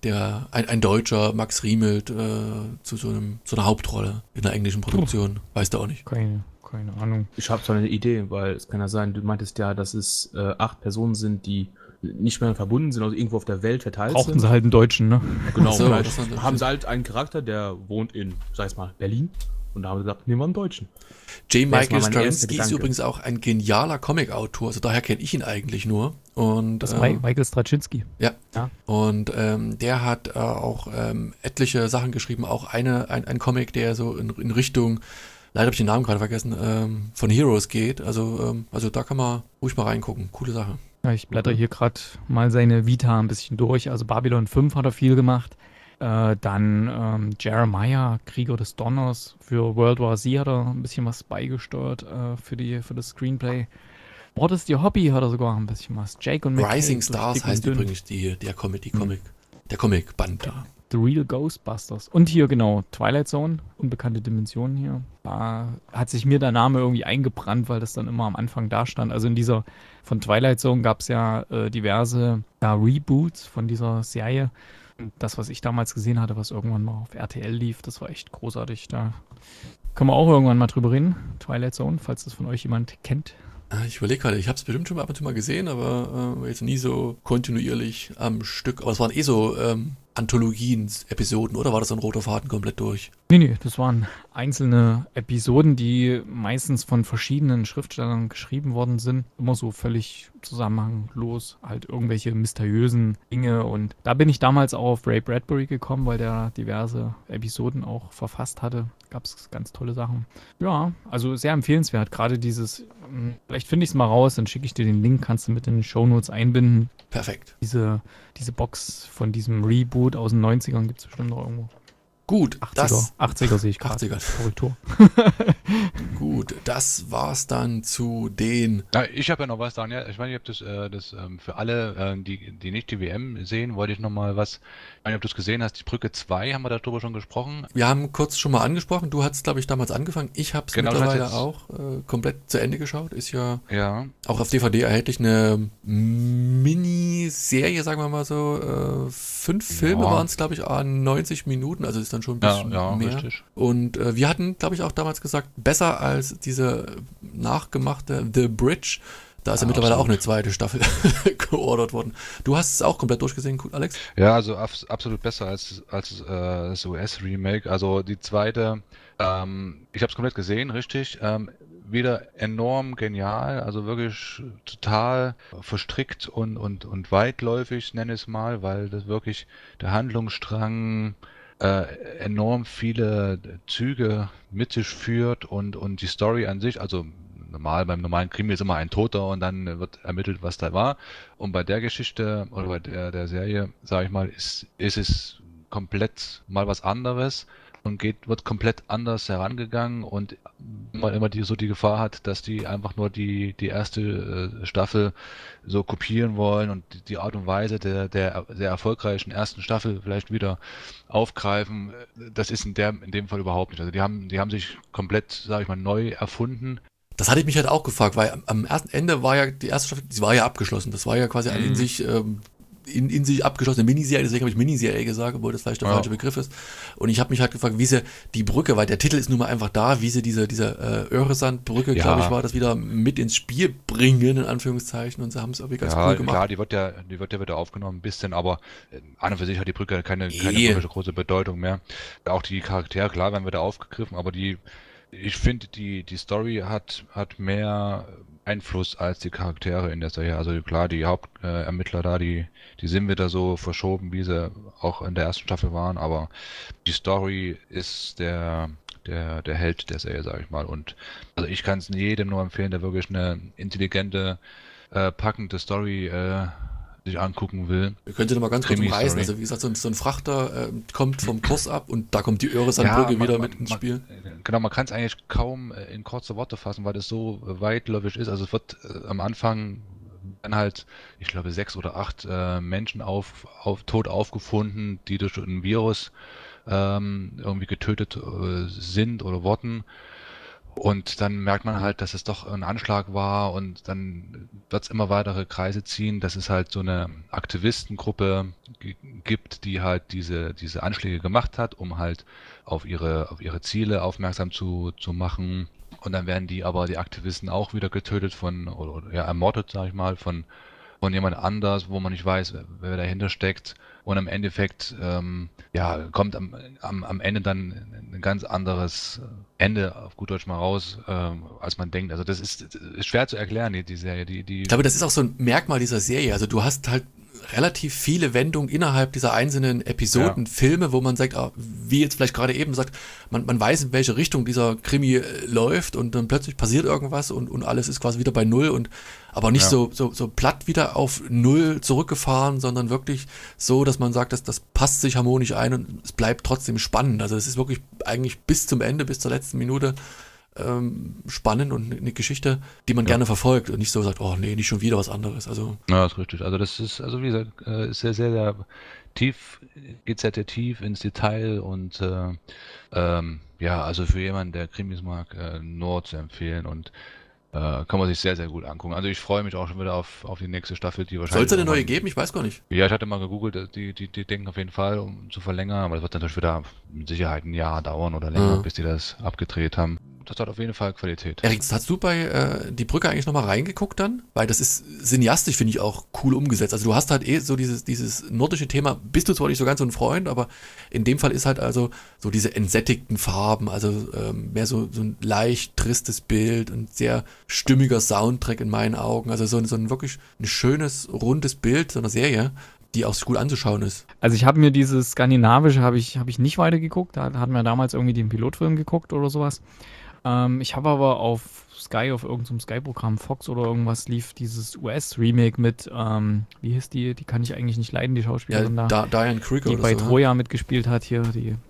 ein Deutscher, Max Riemelt, zu so einer Hauptrolle in der englischen Produktion? Weißt du auch nicht. Keine Ahnung. Ich habe so eine Idee, weil es kann ja sein, du meintest ja, dass es 8 Personen sind, die nicht mehr verbunden sind, also irgendwo auf der Welt verteilt Brauchten sind. sie halt einen Deutschen, ne? Genau, Ach so, vielleicht das war- haben sie halt einen Charakter, der wohnt in, sag ich mal, Berlin. Und da haben sie gesagt, nehmen wir einen Deutschen. J. Das war Michael mein erster Straczynski ist Gedanke. übrigens auch ein genialer Comicautor, also daher kenne ich ihn eigentlich nur. Und, Das ist Michael Straczynski. Ja. Ja. Und der hat auch etliche Sachen geschrieben, auch ein Comic, der so in Richtung, leider habe ich den Namen gerade vergessen, von Heroes geht. Also da kann man ruhig mal reingucken. Coole Sache. Ja, ich blätter hier gerade mal seine Vita ein bisschen durch. Also Babylon 5 hat er viel gemacht. Dann Jeremiah, Krieger des Donners. Für World War Z hat er ein bisschen was beigesteuert für das Screenplay. Mord ist ihr Hobby hat er sogar ein bisschen was. Jake und McCabe Rising durch Stars dick und heißt dünn. übrigens der Comic-Band da. The Real Ghostbusters. Und hier genau, Twilight Zone, unbekannte Dimensionen hier. Da hat sich mir der Name irgendwie eingebrannt, weil das dann immer am Anfang da stand. Also von Twilight Zone gab es ja diverse Reboots von dieser Serie. Und das, was ich damals gesehen hatte, was irgendwann mal auf RTL lief, das war echt großartig. Da können wir auch irgendwann mal drüber reden. Twilight Zone, falls das von euch jemand kennt. Ich überlege gerade, ich habe es bestimmt schon ab und zu mal gesehen, aber jetzt nie so kontinuierlich am Stück. Aber es waren so Anthologien, Episoden, oder war das ein roter Faden komplett durch? Nee, das waren einzelne Episoden, die meistens von verschiedenen Schriftstellern geschrieben worden sind. Immer so völlig zusammenhanglos, halt irgendwelche mysteriösen Dinge. Und da bin ich damals auf Ray Bradbury gekommen, weil der diverse Episoden auch verfasst hatte. Gab es ganz tolle Sachen. Ja, also sehr empfehlenswert. Gerade vielleicht finde ich es mal raus, dann schicke ich dir den Link, kannst du mit in den Shownotes einbinden. Perfekt. Diese Box von diesem Reboot aus den 90ern gibt es bestimmt noch irgendwo. Gut, 80er sehe ich gerade. 80er. Korrektur. Gut, das war's dann zu den. Ja, ich habe ja noch was, Daniel. Ich meine, ich habe das für alle, die nicht die WM sehen, wollte ich noch mal was. Ich meine, ob du es gesehen hast, die Brücke 2, haben wir darüber schon gesprochen. Wir haben kurz schon mal angesprochen, du hattest, glaube ich, damals angefangen. Ich habe es Genau, du mittlerweile hast auch komplett zu Ende geschaut. Ist ja Ja, auch auf DVD erhältlich, eine Miniserie, sagen wir mal so. 5 Filme Ja. waren es, glaube ich, 90 Minuten, also ist dann schon ein bisschen ja, mehr. richtig. Und wir hatten, glaube ich, auch damals gesagt, besser als diese nachgemachte The Bridge. Da ist ja Ja, mittlerweile auch absolut. eine zweite Staffel geordert worden. Du hast es auch komplett durchgesehen, Alex? Ja, also absolut besser als das US-Remake. Also die zweite, ich habe es komplett gesehen, richtig. Wieder enorm genial, also wirklich total verstrickt und weitläufig, nenne ich es mal, weil das wirklich der Handlungsstrang enorm viele Züge mit sich führt und die Story an sich, also beim normalen Krimi ist immer ein Toter und dann wird ermittelt, was da war. Und bei der Geschichte oder bei der Serie, sage ich mal, ist es komplett mal was anderes und wird komplett anders herangegangen und immer die Gefahr hat, dass die einfach nur die erste Staffel so kopieren wollen und die Art und Weise der erfolgreichen ersten Staffel vielleicht wieder aufgreifen. Das ist in dem Fall überhaupt nicht. Also die haben sich komplett, sage ich mal, neu erfunden. Das hatte ich mich halt auch gefragt, weil am ersten Ende war ja die erste Staffel, die war ja abgeschlossen. Das war ja quasi eine in sich abgeschlossene Miniserie, deswegen habe ich Miniserie gesagt, obwohl das vielleicht der falsche Begriff ist. Und ich habe mich halt gefragt, wie sie die Brücke, weil der Titel ist nun mal einfach da, wie sie diese Öresund-Brücke, Ja. glaube ich, war das wieder mit ins Spiel bringen, in Anführungszeichen, und sie haben es irgendwie ganz cool gemacht. Klar, die wird ja wieder aufgenommen, ein bisschen, aber an und für sich hat die Brücke keine Nee. wirklich große Bedeutung mehr. Auch die Charaktere, klar, werden wieder aufgegriffen, aber ich finde, die Story hat mehr Einfluss als die Charaktere in der Serie. Also klar, die Hauptermittler da, die sind wieder so verschoben, wie sie auch in der ersten Staffel waren, aber die Story ist der Held der Serie, sage ich mal. Und also ich kann es jedem nur empfehlen, der wirklich eine intelligente, packende Story sich angucken will. Wir können sie noch mal ganz kurz Krimi-Story. umreißen. Also wie gesagt, so ein Frachter kommt vom Kurs ab und da kommt die Öresund-Brücke wieder mit ins Spiel. Genau, man kann es eigentlich kaum in kurze Worte fassen, weil es so weitläufig ist. Also es wird am Anfang dann halt, ich glaube, 6 oder 8 Menschen tot aufgefunden, die durch ein Virus irgendwie getötet sind oder wurden. Und dann merkt man halt, dass es doch ein Anschlag war und dann wird es immer weitere Kreise ziehen, dass es halt so eine Aktivistengruppe gibt, die halt diese Anschläge gemacht hat, um halt auf ihre Ziele aufmerksam zu machen. Und dann werden die Aktivisten auch wieder getötet oder ermordet, sag ich mal, von jemand anders, wo man nicht weiß, wer dahinter steckt. Und im Endeffekt kommt am Ende dann ein ganz anderes Ende, auf gut Deutsch mal raus, als man denkt. Also das ist schwer zu erklären, die Serie. Ich glaube, das ist auch so ein Merkmal dieser Serie. Also du hast halt relativ viele Wendungen innerhalb dieser einzelnen Episoden, Filme, wo man sagt, wie jetzt vielleicht gerade eben sagt, man weiß, in welche Richtung dieser Krimi läuft und dann plötzlich passiert irgendwas und alles ist quasi wieder bei Null und aber nicht so platt wieder auf Null zurückgefahren, sondern wirklich so, dass man sagt, das passt sich harmonisch ein und es bleibt trotzdem spannend. Also es ist wirklich eigentlich bis zum Ende, bis zur letzten Minute spannend und eine Geschichte, die man gerne verfolgt und nicht so sagt, oh nee, nicht schon wieder was anderes. Also Ja, das ist richtig. Also das ist, also wie gesagt, ist sehr, sehr, sehr tief, geht sehr, sehr tief ins Detail und also für jemanden, der Krimis mag, nur zu empfehlen und kann man sich sehr, sehr gut angucken. Also ich freue mich auch schon wieder auf die nächste Staffel, die wahrscheinlich... soll es eine neue irgendwann- geben? Ich weiß gar nicht. Ja, ich hatte mal gegoogelt, die denken auf jeden Fall, um zu verlängern, aber das wird natürlich wieder mit Sicherheit ein Jahr dauern oder länger, bis die das abgedreht haben. Das hat auf jeden Fall Qualität. Erik, hast du bei Die Brücke eigentlich nochmal reingeguckt dann? Weil das ist cineastisch, finde ich, auch cool umgesetzt. Also du hast halt so dieses nordische Thema, bist du zwar nicht so ganz so ein Freund, aber in dem Fall ist halt also so diese entsättigten Farben, also mehr so ein leicht tristes Bild und sehr stimmiger Soundtrack in meinen Augen. Also so ein wirklich ein schönes, rundes Bild so einer Serie, die auch gut anzuschauen ist. Also ich habe mir dieses Skandinavische habe ich nicht weitergeguckt. Da hatten wir damals irgendwie den Pilotfilm geguckt oder sowas. Ich habe aber auf irgendeinem Sky-Programm, Fox oder irgendwas, lief dieses US-Remake mit, wie hieß die kann ich eigentlich nicht leiden, die Schauspielerin da, Diane Kruger die oder bei so. Troja mitgespielt hat hier, die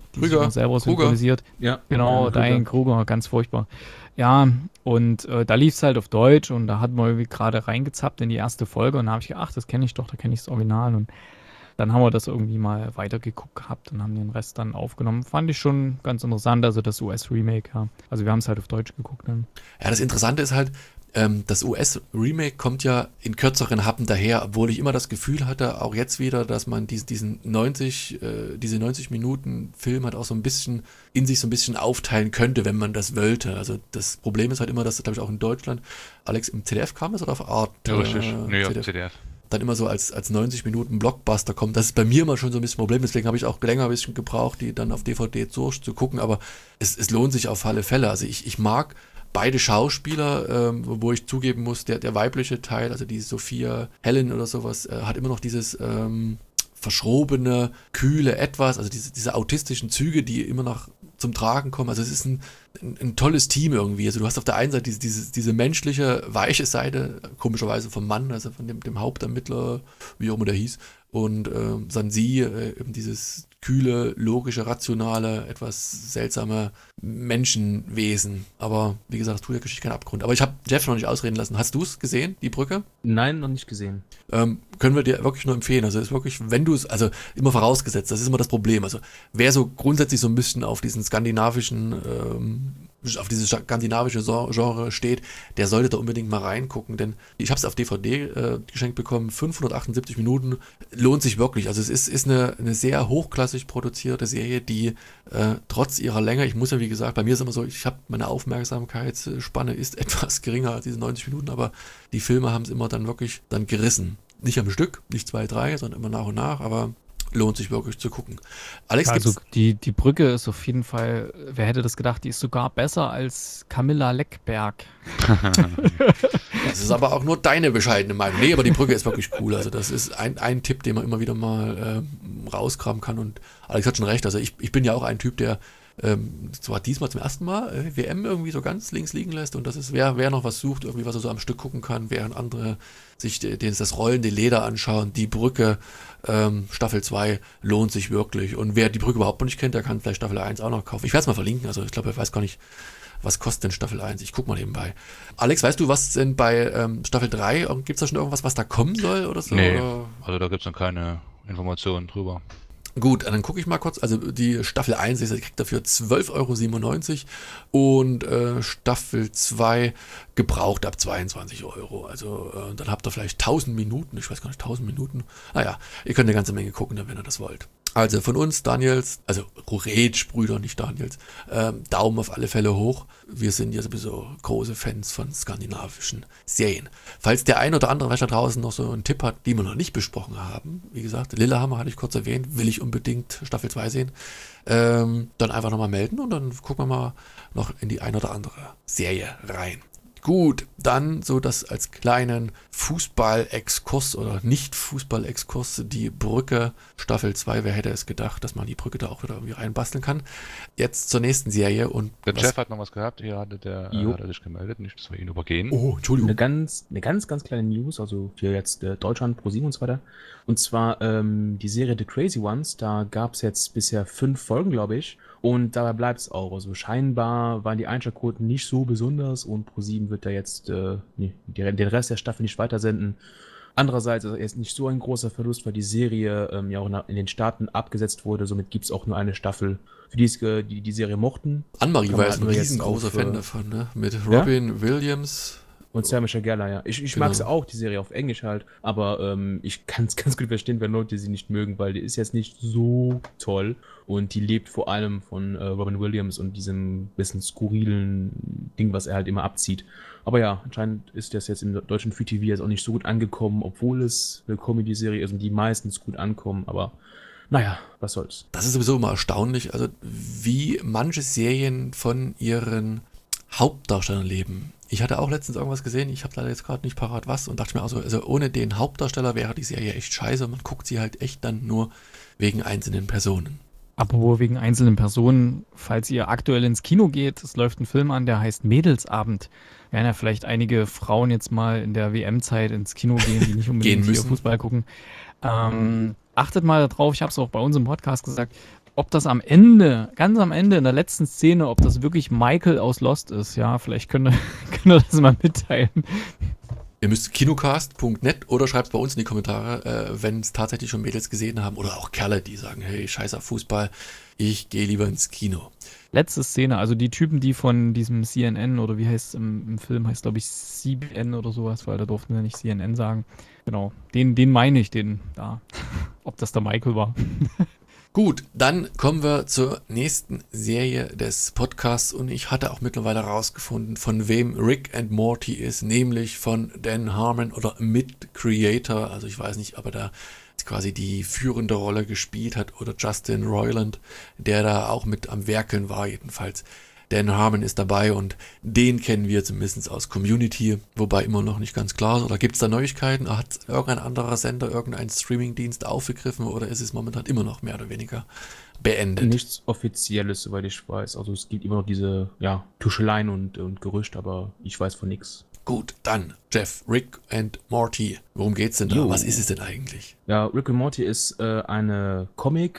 die sich immer selber synchronisiert. Ja, Genau, Diane Kruger, ganz furchtbar. Ja, und da lief es halt auf Deutsch und da hat man irgendwie gerade reingezappt in die erste Folge und da habe ich gedacht, ach, das kenne ich doch, da kenne ich das Original und dann haben wir das irgendwie mal weitergeguckt gehabt und haben den Rest dann aufgenommen. Fand ich schon ganz interessant, also das US-Remake, ja. Also wir haben es halt auf Deutsch geguckt dann. Ja, das Interessante ist halt, das US-Remake kommt ja in kürzeren Happen daher, obwohl ich immer das Gefühl hatte, auch jetzt wieder, dass man diese 90 Minuten Film halt auch so ein bisschen in sich so ein bisschen aufteilen könnte, wenn man das wollte. Also das Problem ist halt immer, dass, glaube ich, auch in Deutschland, Alex, im ZDF kam es oder auf Art? Ja, richtig. Nee, auf ZDF. Dann immer so als 90 Minuten Blockbuster kommt. Das ist bei mir immer schon so ein bisschen ein Problem, deswegen habe ich auch länger ein bisschen gebraucht, die dann auf DVD zu gucken, aber es lohnt sich auf alle Fälle. Also ich mag beide Schauspieler, wo ich zugeben muss, der weibliche Teil, also die Sophia Helen oder sowas, hat immer noch dieses verschrobene, kühle Etwas, also diese autistischen Züge, die immer noch zum Tragen kommen. Also es ist ein tolles Team irgendwie. Also du hast auf der einen Seite diese menschliche, weiche Seite, komischerweise vom Mann, also von dem Hauptermittler, wie auch immer der hieß, und dann sie, eben dieses kühle, logische, rationale, etwas seltsame Menschenwesen. Aber wie gesagt, das tut der Geschichte keinen Abgrund. Aber ich habe Jeff noch nicht ausreden lassen. Hast du es gesehen, die Brücke? Nein, noch nicht gesehen. Können wir dir wirklich nur empfehlen. Also ist wirklich, wenn du es, also immer vorausgesetzt, das ist immer das Problem. Also wer so grundsätzlich so ein bisschen auf diesen skandinavischen, auf dieses skandinavische Genre steht, der sollte da unbedingt mal reingucken, denn ich habe es auf DVD geschenkt bekommen, 578 Minuten, lohnt sich wirklich. Also es ist eine sehr hochklassig produzierte Serie, die trotz ihrer Länge, ich muss ja wie gesagt, bei mir ist immer so, ich habe meine Aufmerksamkeitsspanne ist etwas geringer als diese 90 Minuten, aber die Filme haben es immer dann wirklich dann gerissen. Nicht am Stück, nicht 2, 3, sondern immer nach und nach, aber lohnt sich wirklich zu gucken. Alex, Also die Brücke ist auf jeden Fall, wer hätte das gedacht, die ist sogar besser als Camilla Leckberg. das ist aber auch nur deine bescheidene Meinung. Nee, aber die Brücke ist wirklich cool. Also das ist ein Tipp, den man immer wieder mal rauskramen kann. Und Alex hat schon recht. Also ich bin ja auch ein Typ, der zwar diesmal zum ersten Mal WM irgendwie so ganz links liegen lässt und das ist, wer noch was sucht, irgendwie was er so am Stück gucken kann, während andere sich das rollende Leder anschauen, die Brücke, Staffel 2 lohnt sich wirklich und wer die Brücke überhaupt noch nicht kennt, der kann vielleicht Staffel 1 auch noch kaufen. Ich werde es mal verlinken, also ich glaube, ich weiß gar nicht, was kostet denn Staffel 1? Ich guck mal nebenbei. Alex, weißt du, was denn bei Staffel 3, gibt es da schon irgendwas, was da kommen soll oder so? Nee, oder? also da gibt es noch keine Informationen drüber. Gut, dann gucke ich mal kurz. Also die Staffel 1 ist, kriegt dafür 12,97 € und Staffel 2 gebraucht ab 22 €. Also dann habt ihr vielleicht 1000 Minuten, ich weiß gar nicht, 1000 Minuten. Naja, ihr könnt eine ganze Menge gucken, wenn ihr das wollt. Also von uns, Daniels, also Ruretsch-Brüder, nicht Daniels, Daumen auf alle Fälle hoch. Wir sind ja sowieso große Fans von skandinavischen Serien. Falls der ein oder andere da draußen noch so einen Tipp hat, die wir noch nicht besprochen haben, wie gesagt, Lillehammer hatte ich kurz erwähnt, will ich unbedingt Staffel 2 sehen, dann einfach nochmal melden und dann gucken wir mal noch in die ein oder andere Serie rein. Gut, dann so das als kleinen Fußball-Exkurs oder Nicht-Fußball-Exkurs die Brücke Staffel 2. Wer hätte es gedacht, dass man die Brücke da auch wieder irgendwie reinbasteln kann. Jetzt zur nächsten Serie. Und der Jeff hat noch was gehabt, hier hat er sich gemeldet, nicht, dass wir ihn übergehen. Oh, Entschuldigung. Eine ganz kleine News, also hier jetzt Deutschland, Pro7 und so weiter. Und zwar die Serie The Crazy Ones, da gab es jetzt bisher 5 Folgen, glaube ich. Und dabei bleibt es auch. Also scheinbar waren die Einschaltquoten nicht so besonders und Pro7 wird da jetzt den Rest der Staffel nicht weitersenden. Andererseits ist es nicht so ein großer Verlust, weil die Serie ja auch in den Staaten abgesetzt wurde. Somit gibt es auch nur eine Staffel, für die Serie mochten. Annemarie war jetzt ein riesengroßer Fan davon, ne? Mit Robin Williams. Und Sarah Michelle Gellar, ja. Ich Genau. mag sie auch, die Serie auf Englisch halt, aber ich kann es ganz gut verstehen, wenn Leute sie nicht mögen, weil die ist jetzt nicht so toll und die lebt vor allem von Robin Williams und diesem bisschen skurrilen Ding, was er halt immer abzieht. Aber ja, anscheinend ist das jetzt im deutschen Free TV jetzt auch nicht so gut angekommen, obwohl es eine Comedy-Serie ist und die meistens gut ankommen, aber naja, was soll's. Das ist sowieso immer erstaunlich, also wie manche Serien von ihren Hauptdarstellern leben. Ich hatte auch letztens irgendwas gesehen, ich habe leider jetzt gerade nicht parat was und dachte mir also ohne den Hauptdarsteller wäre die Serie echt scheiße. Man guckt sie halt echt dann nur wegen einzelnen Personen. Apropos wegen einzelnen Personen, falls ihr aktuell ins Kino geht, es läuft ein Film an, der heißt Mädelsabend. Werden ja vielleicht einige Frauen jetzt mal in der WM-Zeit ins Kino gehen, die nicht unbedingt hier Fußball gucken. Achtet mal darauf, ich habe es auch bei uns im Podcast gesagt, ob das am Ende, ganz am Ende, in der letzten Szene, ob das wirklich Michael aus Lost ist. Ja, vielleicht könnt ihr das mal mitteilen. Ihr müsst kinocast.net oder schreibt bei uns in die Kommentare, wenn es tatsächlich schon Mädels gesehen haben oder auch Kerle, die sagen, hey, scheiß auf Fußball, ich gehe lieber ins Kino. Letzte Szene, also die Typen, die von diesem CNN oder wie heißt es im Film, heißt glaube ich CBN oder sowas, weil da durften wir nicht CNN sagen. Genau, den meine ich, den da. Ob das der Michael war. Gut, dann kommen wir zur nächsten Serie des Podcasts und ich hatte auch mittlerweile herausgefunden, von wem Rick and Morty ist, nämlich von Dan Harmon oder Mit-Creator, also ich weiß nicht, ob er da quasi die führende Rolle gespielt hat oder Justin Roiland, der da auch mit am Werkeln war jedenfalls. Dan Harmon ist dabei und den kennen wir zumindest aus Community, wobei immer noch nicht ganz klar ist. Oder gibt es da Neuigkeiten? Hat irgendein anderer Sender, irgendein Streamingdienst aufgegriffen oder ist es momentan immer noch mehr oder weniger beendet? Nichts Offizielles, soweit ich weiß. Also es gibt immer noch diese Tuscheleien und Gerüchte, aber ich weiß von nichts. Gut, dann Jeff, Rick and Morty. Worum geht's denn da? Jo. Was ist es denn eigentlich? Ja, Rick and Morty ist eine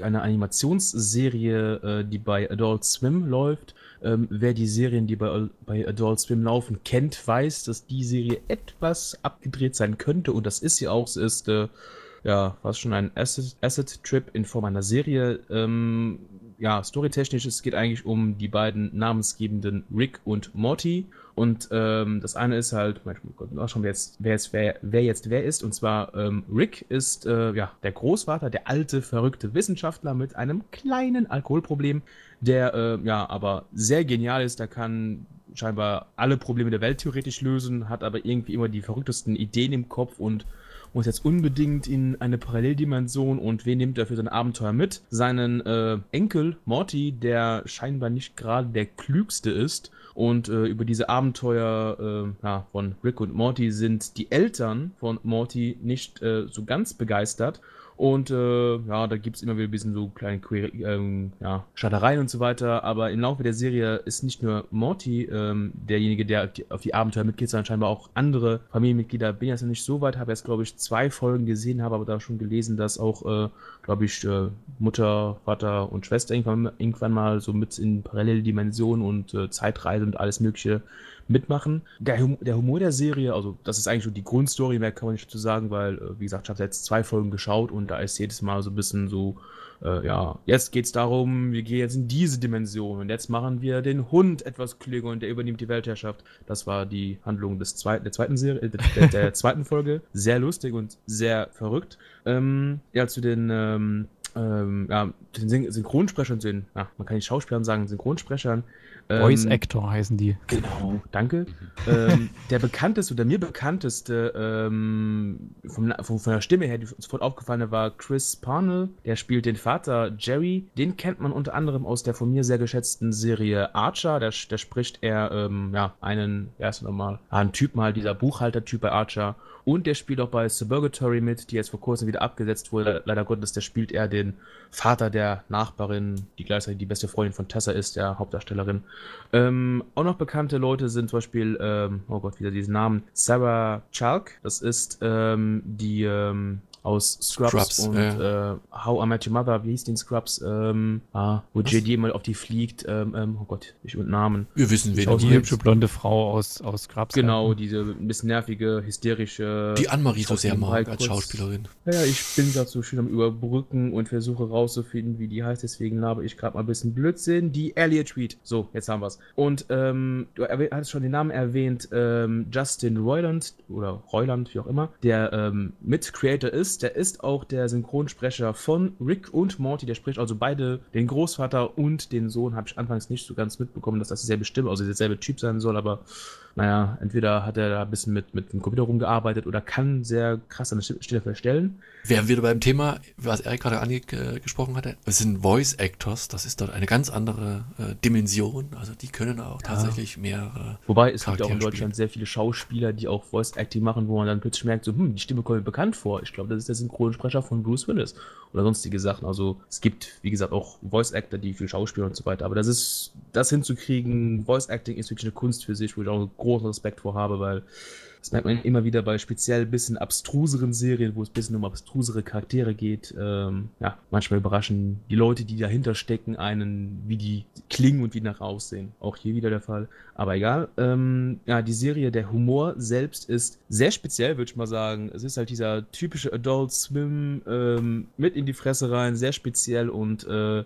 Animationsserie, die bei Adult Swim läuft. Wer die Serien, die bei Adult Swim laufen, kennt, weiß, dass die Serie etwas abgedreht sein könnte. Und das ist sie auch. Es ist fast schon ein Acid-Trip in Form einer Serie. Storytechnisch, es geht eigentlich um die beiden namensgebenden Rick und Morty. Und das eine ist halt, schauen wir jetzt, wer ist. Und zwar Rick ist der Großvater, der alte, verrückte Wissenschaftler mit einem kleinen Alkoholproblem, der aber sehr genial ist. Der kann scheinbar alle Probleme der Welt theoretisch lösen, hat aber irgendwie immer die verrücktesten Ideen im Kopf und muss jetzt unbedingt in eine Paralleldimension. Und wen nimmt er für sein Abenteuer mit? Seinen Enkel Morty, der scheinbar nicht gerade der klügste ist. Und über diese Abenteuer von Rick und Morty sind die Eltern von Morty nicht so ganz begeistert. Und da gibt es immer wieder ein bisschen so kleine Schadereien und so weiter. Aber im Laufe der Serie ist nicht nur Morty derjenige, der auf die Abenteuer mitgeht, sondern scheinbar auch andere Familienmitglieder. Bin jetzt noch nicht so weit, habe jetzt, glaube ich, 2 Folgen gesehen, habe aber da schon gelesen, dass auch, Mutter, Vater und Schwester irgendwann mal so mit in Paralleldimensionen und Zeitreise und alles Mögliche mitmachen. Der Humor der Serie, also das ist eigentlich so die Grundstory, mehr kann man nicht dazu sagen, weil, wie gesagt, ich habe jetzt 2 Folgen geschaut und da ist jedes Mal so ein bisschen so, jetzt geht's darum, wir gehen jetzt in diese Dimension und jetzt machen wir den Hund etwas klüger und der übernimmt die Weltherrschaft. Das war die Handlung der zweiten Folge. Sehr lustig und sehr verrückt. Zu den Synchronsprechern, man kann nicht Schauspielern sagen, Synchronsprechern. Voice Actor heißen die. Genau, danke. Der mir bekannteste von der Stimme her, die sofort aufgefallen war, Chris Parnell. Der spielt den Vater Jerry. Den kennt man unter anderem aus der von mir sehr geschätzten Serie Archer. Der spricht einen Typ mal, dieser Buchhalter-Typ bei Archer. Und der spielt auch bei Suburgatory mit, die jetzt vor kurzem wieder abgesetzt wurde. Leider Gottes, der spielt er den Vater der Nachbarin, die gleichzeitig die beste Freundin von Tessa ist, der Hauptdarstellerin. Auch noch bekannte Leute sind zum Beispiel, wieder diesen Namen, Sarah Chalk. Das ist die aus Scrubs und How I Met Your Mother, wie hieß die in Scrubs? Wo JD mal auf die fliegt. Namen. Wir wissen, wen die hübsche blonde Frau aus Scrubs. Genau, diese ein bisschen nervige, hysterische... Die Annemarie so sehr mag als Schauspielerin. Ja, ich bin gerade so schön am Überbrücken und versuche rauszufinden, wie die heißt, deswegen laber ich gerade mal ein bisschen Blödsinn. Die Elliot Reed. So, jetzt haben wir's. Und du hattest schon den Namen erwähnt, Justin Roiland, oder Roiland, wie auch immer, der Mit-Creator ist. Der ist auch der Synchronsprecher von Rick und Morty. Der spricht also beide, den Großvater und den Sohn. Habe ich anfangs nicht so ganz mitbekommen, dass das dieselbe Stimme, also derselbe Typ sein soll, aber entweder hat er da ein bisschen mit dem Computer rumgearbeitet oder kann sehr krass an der Stimme verstellen. Wären wir beim Thema, was Erik gerade angesprochen hatte, es sind Voice Actors, das ist dort eine ganz andere Dimension, also die können auch tatsächlich mehrere Wobei es gibt Charaktere auch in Deutschland sehr viele Schauspieler, die auch Voice Acting machen, wo man dann plötzlich merkt, so, die Stimme kommt mir bekannt vor. Ich glaube, das ist der Synchronsprecher von Bruce Willis oder sonstige Sachen. Also es gibt, wie gesagt, auch Voice Actor, die viel Schauspieler und so weiter, aber das hinzukriegen, Voice Acting ist wirklich eine Kunst für sich, wo ich auch großen Respekt vor habe, weil das merkt man immer wieder bei speziell ein bisschen abstruseren Serien, wo es ein bisschen um abstrusere Charaktere geht. Manchmal überraschen die Leute, die dahinter stecken, einen, wie die klingen und wie die nach aussehen. Auch hier wieder der Fall. Aber egal. Die Serie, der Humor selbst ist sehr speziell, würde ich mal sagen. Es ist halt dieser typische Adult Swim mit in die Fresse rein, sehr speziell und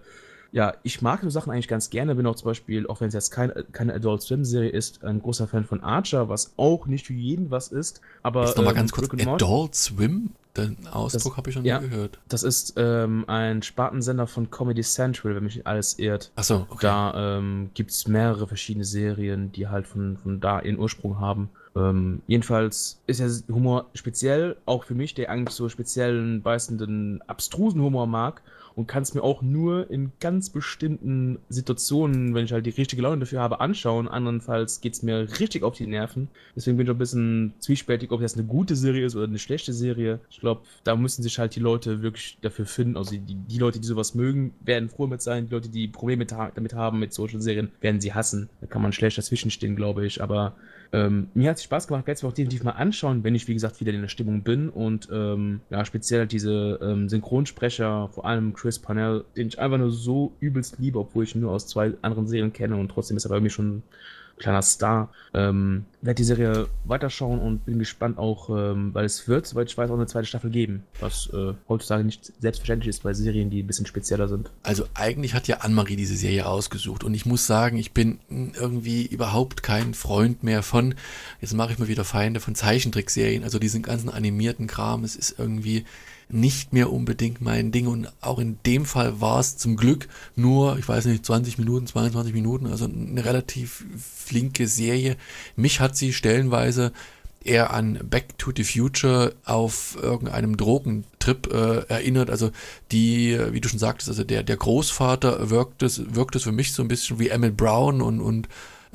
ich mag so Sachen eigentlich ganz gerne, bin auch zum Beispiel, auch wenn es jetzt keine Adult Swim-Serie ist, ein großer Fan von Archer, was auch nicht für jeden was ist, aber Jetzt nochmal ganz kurz, Rick and Morty, Adult Swim? Den Ausdruck habe ich noch nie gehört. das ist ein Spartensender von Comedy Central, wenn mich nicht alles irrt. Achso, okay. Da gibt es mehrere verschiedene Serien, die halt von da ihren Ursprung haben. Jedenfalls ist der Humor speziell, auch für mich, der eigentlich so speziellen, beißenden, abstrusen Humor mag und kann es mir auch nur in ganz bestimmten Situationen, wenn ich halt die richtige Laune dafür habe, anschauen. Andernfalls geht es mir richtig auf die Nerven. Deswegen bin ich ein bisschen zwiespältig, ob das eine gute Serie ist oder eine schlechte Serie. Ich glaube, da müssen sich halt die Leute wirklich dafür finden. Also die Leute, die sowas mögen, werden froh mit sein. Die Leute, die Probleme damit haben mit solchen Serien, werden sie hassen. Da kann man schlecht dazwischen stehen, glaube ich. Aber mir hat es Spaß gemacht, werde es mir auch definitiv mal anschauen, wenn ich, wie gesagt, wieder in der Stimmung bin. Und speziell halt diese Synchronsprecher, vor allem Chris Parnell, den ich einfach nur so übelst liebe, obwohl ich ihn nur aus 2 anderen Serien kenne und trotzdem ist er bei mir schon ein kleiner Star. Werde die Serie weiterschauen und bin gespannt auch, weil es wird, soweit ich weiß, auch eine zweite Staffel geben, was heutzutage nicht selbstverständlich ist bei Serien, die ein bisschen spezieller sind. Also eigentlich hat ja Annemarie diese Serie ausgesucht und ich muss sagen, ich bin irgendwie überhaupt kein Freund mehr von, jetzt mache ich mal wieder Feinde von Zeichentrickserien, also diesen ganzen animierten Kram, es ist irgendwie nicht mehr unbedingt mein Ding und auch in dem Fall war es zum Glück nur, ich weiß nicht, 20 Minuten, 22 Minuten, also eine relativ flinke Serie. Mich hat sie stellenweise eher an Back to the Future auf irgendeinem Drogentrip erinnert, also die, wie du schon sagtest, also der Großvater wirkt es für mich so ein bisschen wie Emmett Brown und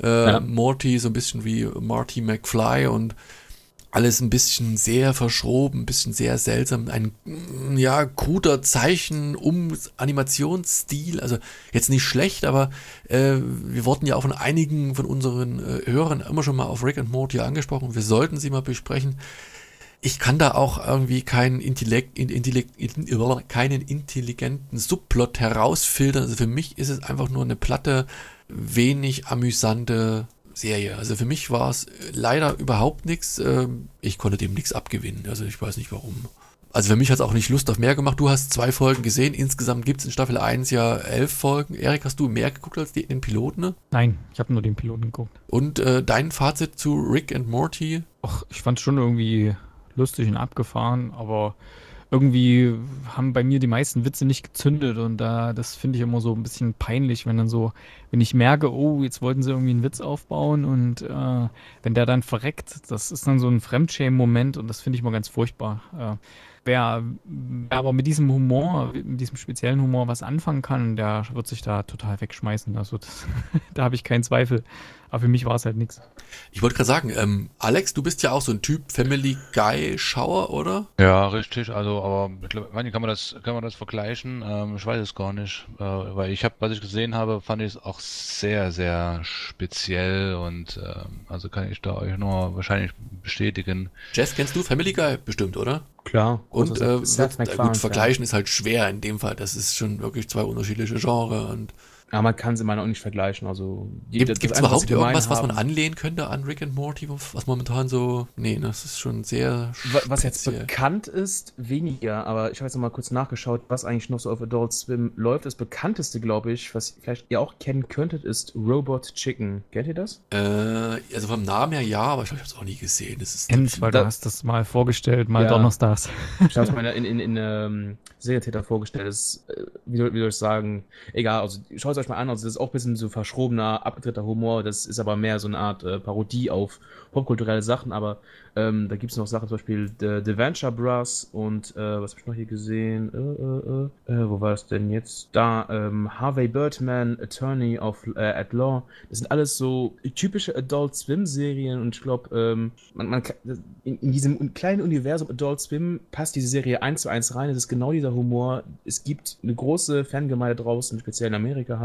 Morty so ein bisschen wie Marty McFly und alles ein bisschen sehr verschroben, ein bisschen sehr seltsam, ein kruder Animationsstil, also jetzt nicht schlecht, aber wir wurden ja auch von einigen von unseren Hörern immer schon mal auf Rick and Morty angesprochen, wir sollten sie mal besprechen. Ich kann da auch irgendwie keinen intelligenten Subplot herausfiltern, also für mich ist es einfach nur eine platte, wenig amüsante Serie. Also für mich war es leider überhaupt nichts. Ich konnte dem nichts abgewinnen. Also ich weiß nicht warum. Also für mich hat es auch nicht Lust auf mehr gemacht. Du hast 2 Folgen gesehen. Insgesamt gibt es in Staffel 1 ja 11 Folgen. Erik, hast du mehr geguckt als den Piloten? Ne? Nein, ich habe nur den Piloten geguckt. Und dein Fazit zu Rick and Morty? Ach, ich fand es schon irgendwie lustig und abgefahren, aber irgendwie haben bei mir die meisten Witze nicht gezündet und das finde ich immer so ein bisschen peinlich, wenn ich merke, oh, jetzt wollten sie irgendwie einen Witz aufbauen und wenn der dann verreckt, das ist dann so ein Fremdschämen-Moment und das finde ich mal ganz furchtbar. Wer aber mit diesem Humor, mit diesem speziellen Humor was anfangen kann, der wird sich da total wegschmeißen. Also da habe ich keinen Zweifel. Aber für mich war es halt nichts. Ich wollte gerade sagen, Alex, du bist ja auch so ein Typ Family Guy-Schauer, oder? Ja, richtig. Also, aber mittlerweile kann man das vergleichen? Ich weiß es gar nicht. Weil was ich gesehen habe, fand ich es auch sehr, sehr speziell und also kann ich da euch nur wahrscheinlich bestätigen. Jeff, kennst du Family Guy? Bestimmt, oder? Klar. Und gut, vergleichen ist halt schwer in dem Fall. Das ist schon wirklich 2 unterschiedliche Genres und Ja, man kann sie mal auch nicht vergleichen. Also gibt es überhaupt irgendwas, was man anlehnen könnte an Rick and Morty, was momentan so... Nee, das ist schon sehr was jetzt bekannt ist, weniger, aber ich habe jetzt noch mal kurz nachgeschaut, was eigentlich noch so auf Adult Swim läuft. Das bekannteste, glaube ich, was vielleicht ihr auch kennen könntet, ist Robot Chicken. Kennt ihr das? Also vom Namen her ja, aber ich glaube, ich habe es auch nie gesehen. Das ist weil du hast das mal vorgestellt, mal donnerstags. Ich habe es mal in Serientäter vorgestellt. Das ist, wie soll ich sagen, egal, also schaut es euch mal an, also das ist auch ein bisschen so verschrobener, abgedrehter Humor, das ist aber mehr so eine Art Parodie auf popkulturelle Sachen, aber da gibt es noch Sachen, zum Beispiel The Venture Bros und was habe ich noch hier gesehen? Wo war das denn jetzt? Da, Harvey Birdman, Attorney at Law, das sind alles so typische Adult Swim-Serien und ich glaube, man kann, in diesem kleinen Universum Adult Swim passt diese Serie 1:1 rein, es ist genau dieser Humor, es gibt eine große Fangemeinde draußen, speziell in Amerika halt,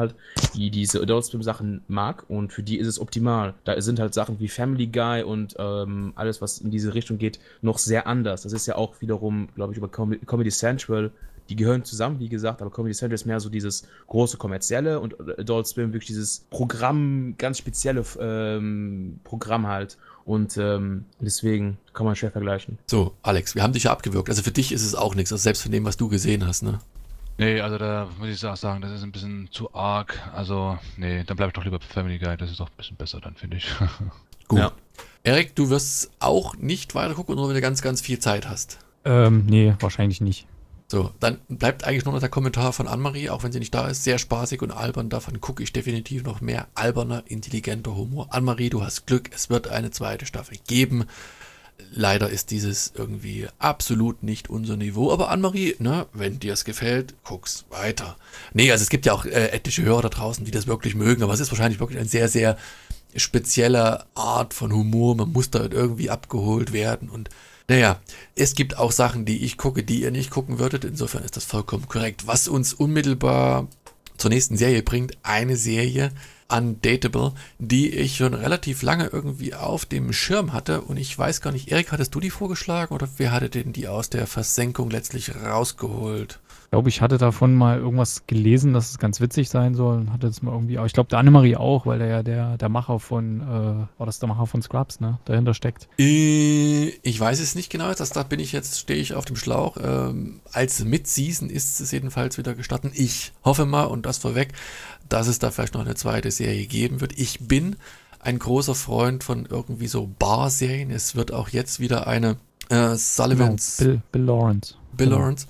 halt, die diese Adult Swim Sachen mag und für die ist es optimal. Da sind halt Sachen wie Family Guy und alles, was in diese Richtung geht, noch sehr anders. Das ist ja auch wiederum, glaube ich, über Comedy Central. Die gehören zusammen, wie gesagt, aber Comedy Central ist mehr so dieses große kommerzielle und Adult Swim wirklich dieses Programm, ganz spezielle Programm halt. Und deswegen kann man schwer vergleichen. So, Alex, wir haben dich ja abgewürgt. Also für dich ist es auch nichts, also selbst von dem, was du gesehen hast, ne? Nee, also da muss ich auch sagen, das ist ein bisschen zu arg. Also, nee, dann bleib ich doch lieber bei Family Guy. Das ist doch ein bisschen besser dann, finde ich. Gut. Ja. Erik, du wirst auch nicht weiter gucken, nur wenn du ganz, ganz viel Zeit hast. Nee, wahrscheinlich nicht. So, dann bleibt eigentlich nur noch der Kommentar von Annemarie, auch wenn sie nicht da ist, sehr spaßig und albern. Davon gucke ich definitiv noch mehr alberner, intelligenter Humor. Annemarie, du hast Glück, es wird eine zweite Staffel geben. Leider ist dieses irgendwie absolut nicht unser Niveau. Aber Annemarie, ne, wenn dir es gefällt, guck's weiter. Nee, also es gibt ja auch etliche Hörer da draußen, die das wirklich mögen, aber es ist wahrscheinlich wirklich ein sehr, sehr spezieller Art von Humor. Man muss da irgendwie abgeholt werden und naja, es gibt auch Sachen, die ich gucke, die ihr nicht gucken würdet. Insofern ist das vollkommen korrekt. Was uns unmittelbar zur nächsten Serie bringt, eine Serie, Undateable, die ich schon relativ lange irgendwie auf dem Schirm hatte. Und ich weiß gar nicht, Erik, hattest du die vorgeschlagen oder wer hatte denn die aus der Versenkung letztlich rausgeholt? Ich glaube, ich hatte davon mal irgendwas gelesen, dass es ganz witzig sein soll. Und hatte das mal irgendwie auch. Ich glaube, der Annemarie auch, weil der ja der Macher von, war das der Macher von Scrubs, ne? Dahinter steckt. Ich weiß es nicht genau, stehe ich auf dem Schlauch. Als Mid-Season ist es jedenfalls wieder gestartet. Ich hoffe mal, und das vorweg, dass es da vielleicht noch eine zweite Serie geben wird. Ich bin ein großer Freund von irgendwie so Bar-Serien. Es wird auch jetzt wieder eine Sullivans. Genau, Bill Lawrence. Bill Lawrence.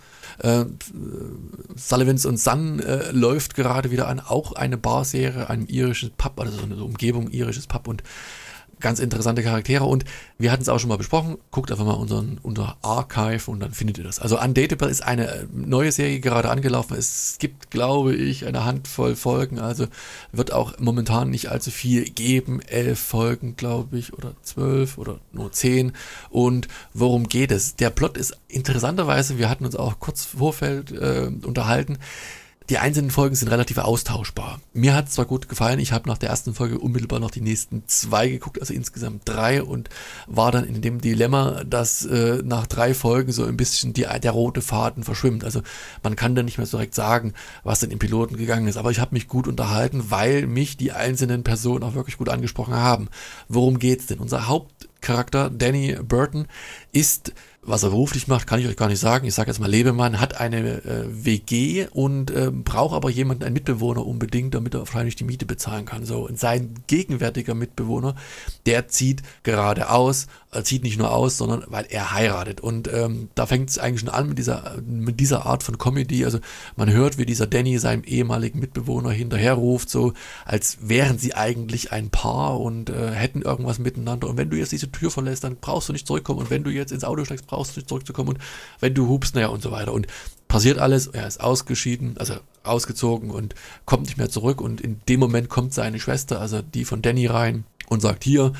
Sullivans und Son läuft gerade wieder an. Auch eine Bar-Serie, einem irischen Pub, also so eine Umgebung, irisches Pub und ganz interessante Charaktere und wir hatten es auch schon mal besprochen, guckt einfach mal unser Archive und dann findet ihr das. Also Undateable ist eine neue Serie, gerade angelaufen. Es gibt, glaube ich, eine Handvoll Folgen, also wird auch momentan nicht allzu viel geben. 11 Folgen, glaube ich, oder 12 oder nur 10. Und worum geht es? Der Plot ist interessanterweise, wir hatten uns auch kurz im Vorfeld unterhalten, die einzelnen Folgen sind relativ austauschbar. Mir hat es zwar gut gefallen, ich habe nach der ersten Folge unmittelbar noch die nächsten 2 geguckt, also insgesamt 3 und war dann in dem Dilemma, dass nach 3 Folgen so ein bisschen der rote Faden verschwimmt. Also man kann dann nicht mehr so direkt sagen, was denn im Piloten gegangen ist, aber ich habe mich gut unterhalten, weil mich die einzelnen Personen auch wirklich gut angesprochen haben. Worum geht's denn? Unser Hauptcharakter, Danny Burton, ist, was er beruflich macht, kann ich euch gar nicht sagen. Ich sage jetzt mal Lebemann, hat eine WG und braucht aber jemanden, einen Mitbewohner unbedingt, damit er wahrscheinlich die Miete bezahlen kann. So, und sein gegenwärtiger Mitbewohner, der zieht gerade aus, zieht nicht nur aus, sondern weil er heiratet. Und da fängt es eigentlich schon an mit dieser Art von Comedy. Also man hört, wie dieser Danny seinem ehemaligen Mitbewohner hinterherruft, so als wären sie eigentlich ein Paar und hätten irgendwas miteinander. Und wenn du jetzt diese Tür verlässt, dann brauchst du nicht zurückkommen. Und wenn du jetzt ins Auto steigst, brauchst du nicht zurückzukommen. Und wenn du hupst, naja, und so weiter. Und passiert alles, er ist ausgeschieden, also ausgezogen und kommt nicht mehr zurück. Und in dem Moment kommt seine Schwester, also die von Danny, rein und sagt, hier,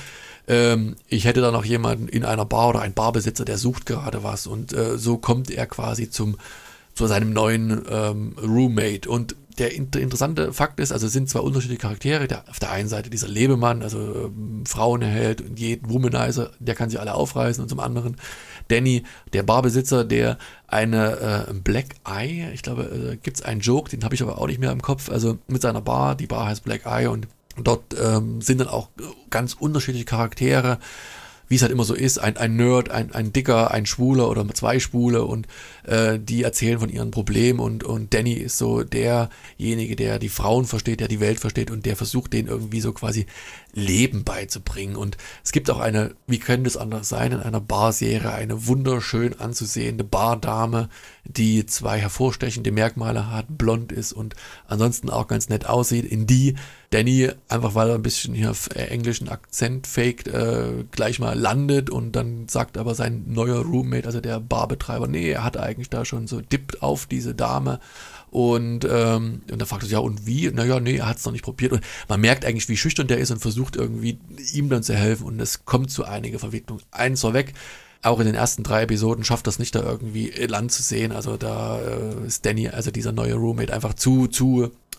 ich hätte da noch jemanden in einer Bar oder ein Barbesitzer, der sucht gerade was. Und so kommt er quasi zu seinem neuen Roommate. Und der interessante Fakt ist, also es sind zwei unterschiedliche Charaktere. Auf der einen Seite dieser Lebemann, also Frauenheld und jeden Womanizer, der kann sie alle aufreißen. Und zum anderen Danny, der Barbesitzer, der eine Black Eye, ich glaube, gibt es einen Joke, den habe ich aber auch nicht mehr im Kopf, also mit seiner Bar, die Bar heißt Black Eye und dort sind dann auch ganz unterschiedliche Charaktere, wie es halt immer so ist, ein Nerd, ein Dicker, ein Schwuler oder 2 Schwule und die erzählen von ihren Problemen und Danny ist so derjenige, der die Frauen versteht, der die Welt versteht und der versucht, denen irgendwie so quasi Leben beizubringen. Und es gibt auch eine, wie könnte es anders sein, in einer Barserie eine wunderschön anzusehende Bardame, die 2 hervorstechende Merkmale hat, blond ist und ansonsten auch ganz nett aussieht, in die Danny, einfach weil er ein bisschen hier englischen Akzent faked, gleich mal landet und dann sagt aber sein neuer Roommate, also der Barbetreiber, nee, er hat eigentlich da schon so dippt auf diese Dame und dann fragt er sich, ja und wie? Naja, nee, er hat es noch nicht probiert und man merkt eigentlich, wie schüchtern der ist und versucht irgendwie ihm dann zu helfen und es kommt zu einiger Verwicklung. Eins vorweg, auch in den ersten 3 Episoden schafft das nicht, da irgendwie Land zu sehen. Also da ist Danny, also dieser neue Roommate, einfach zu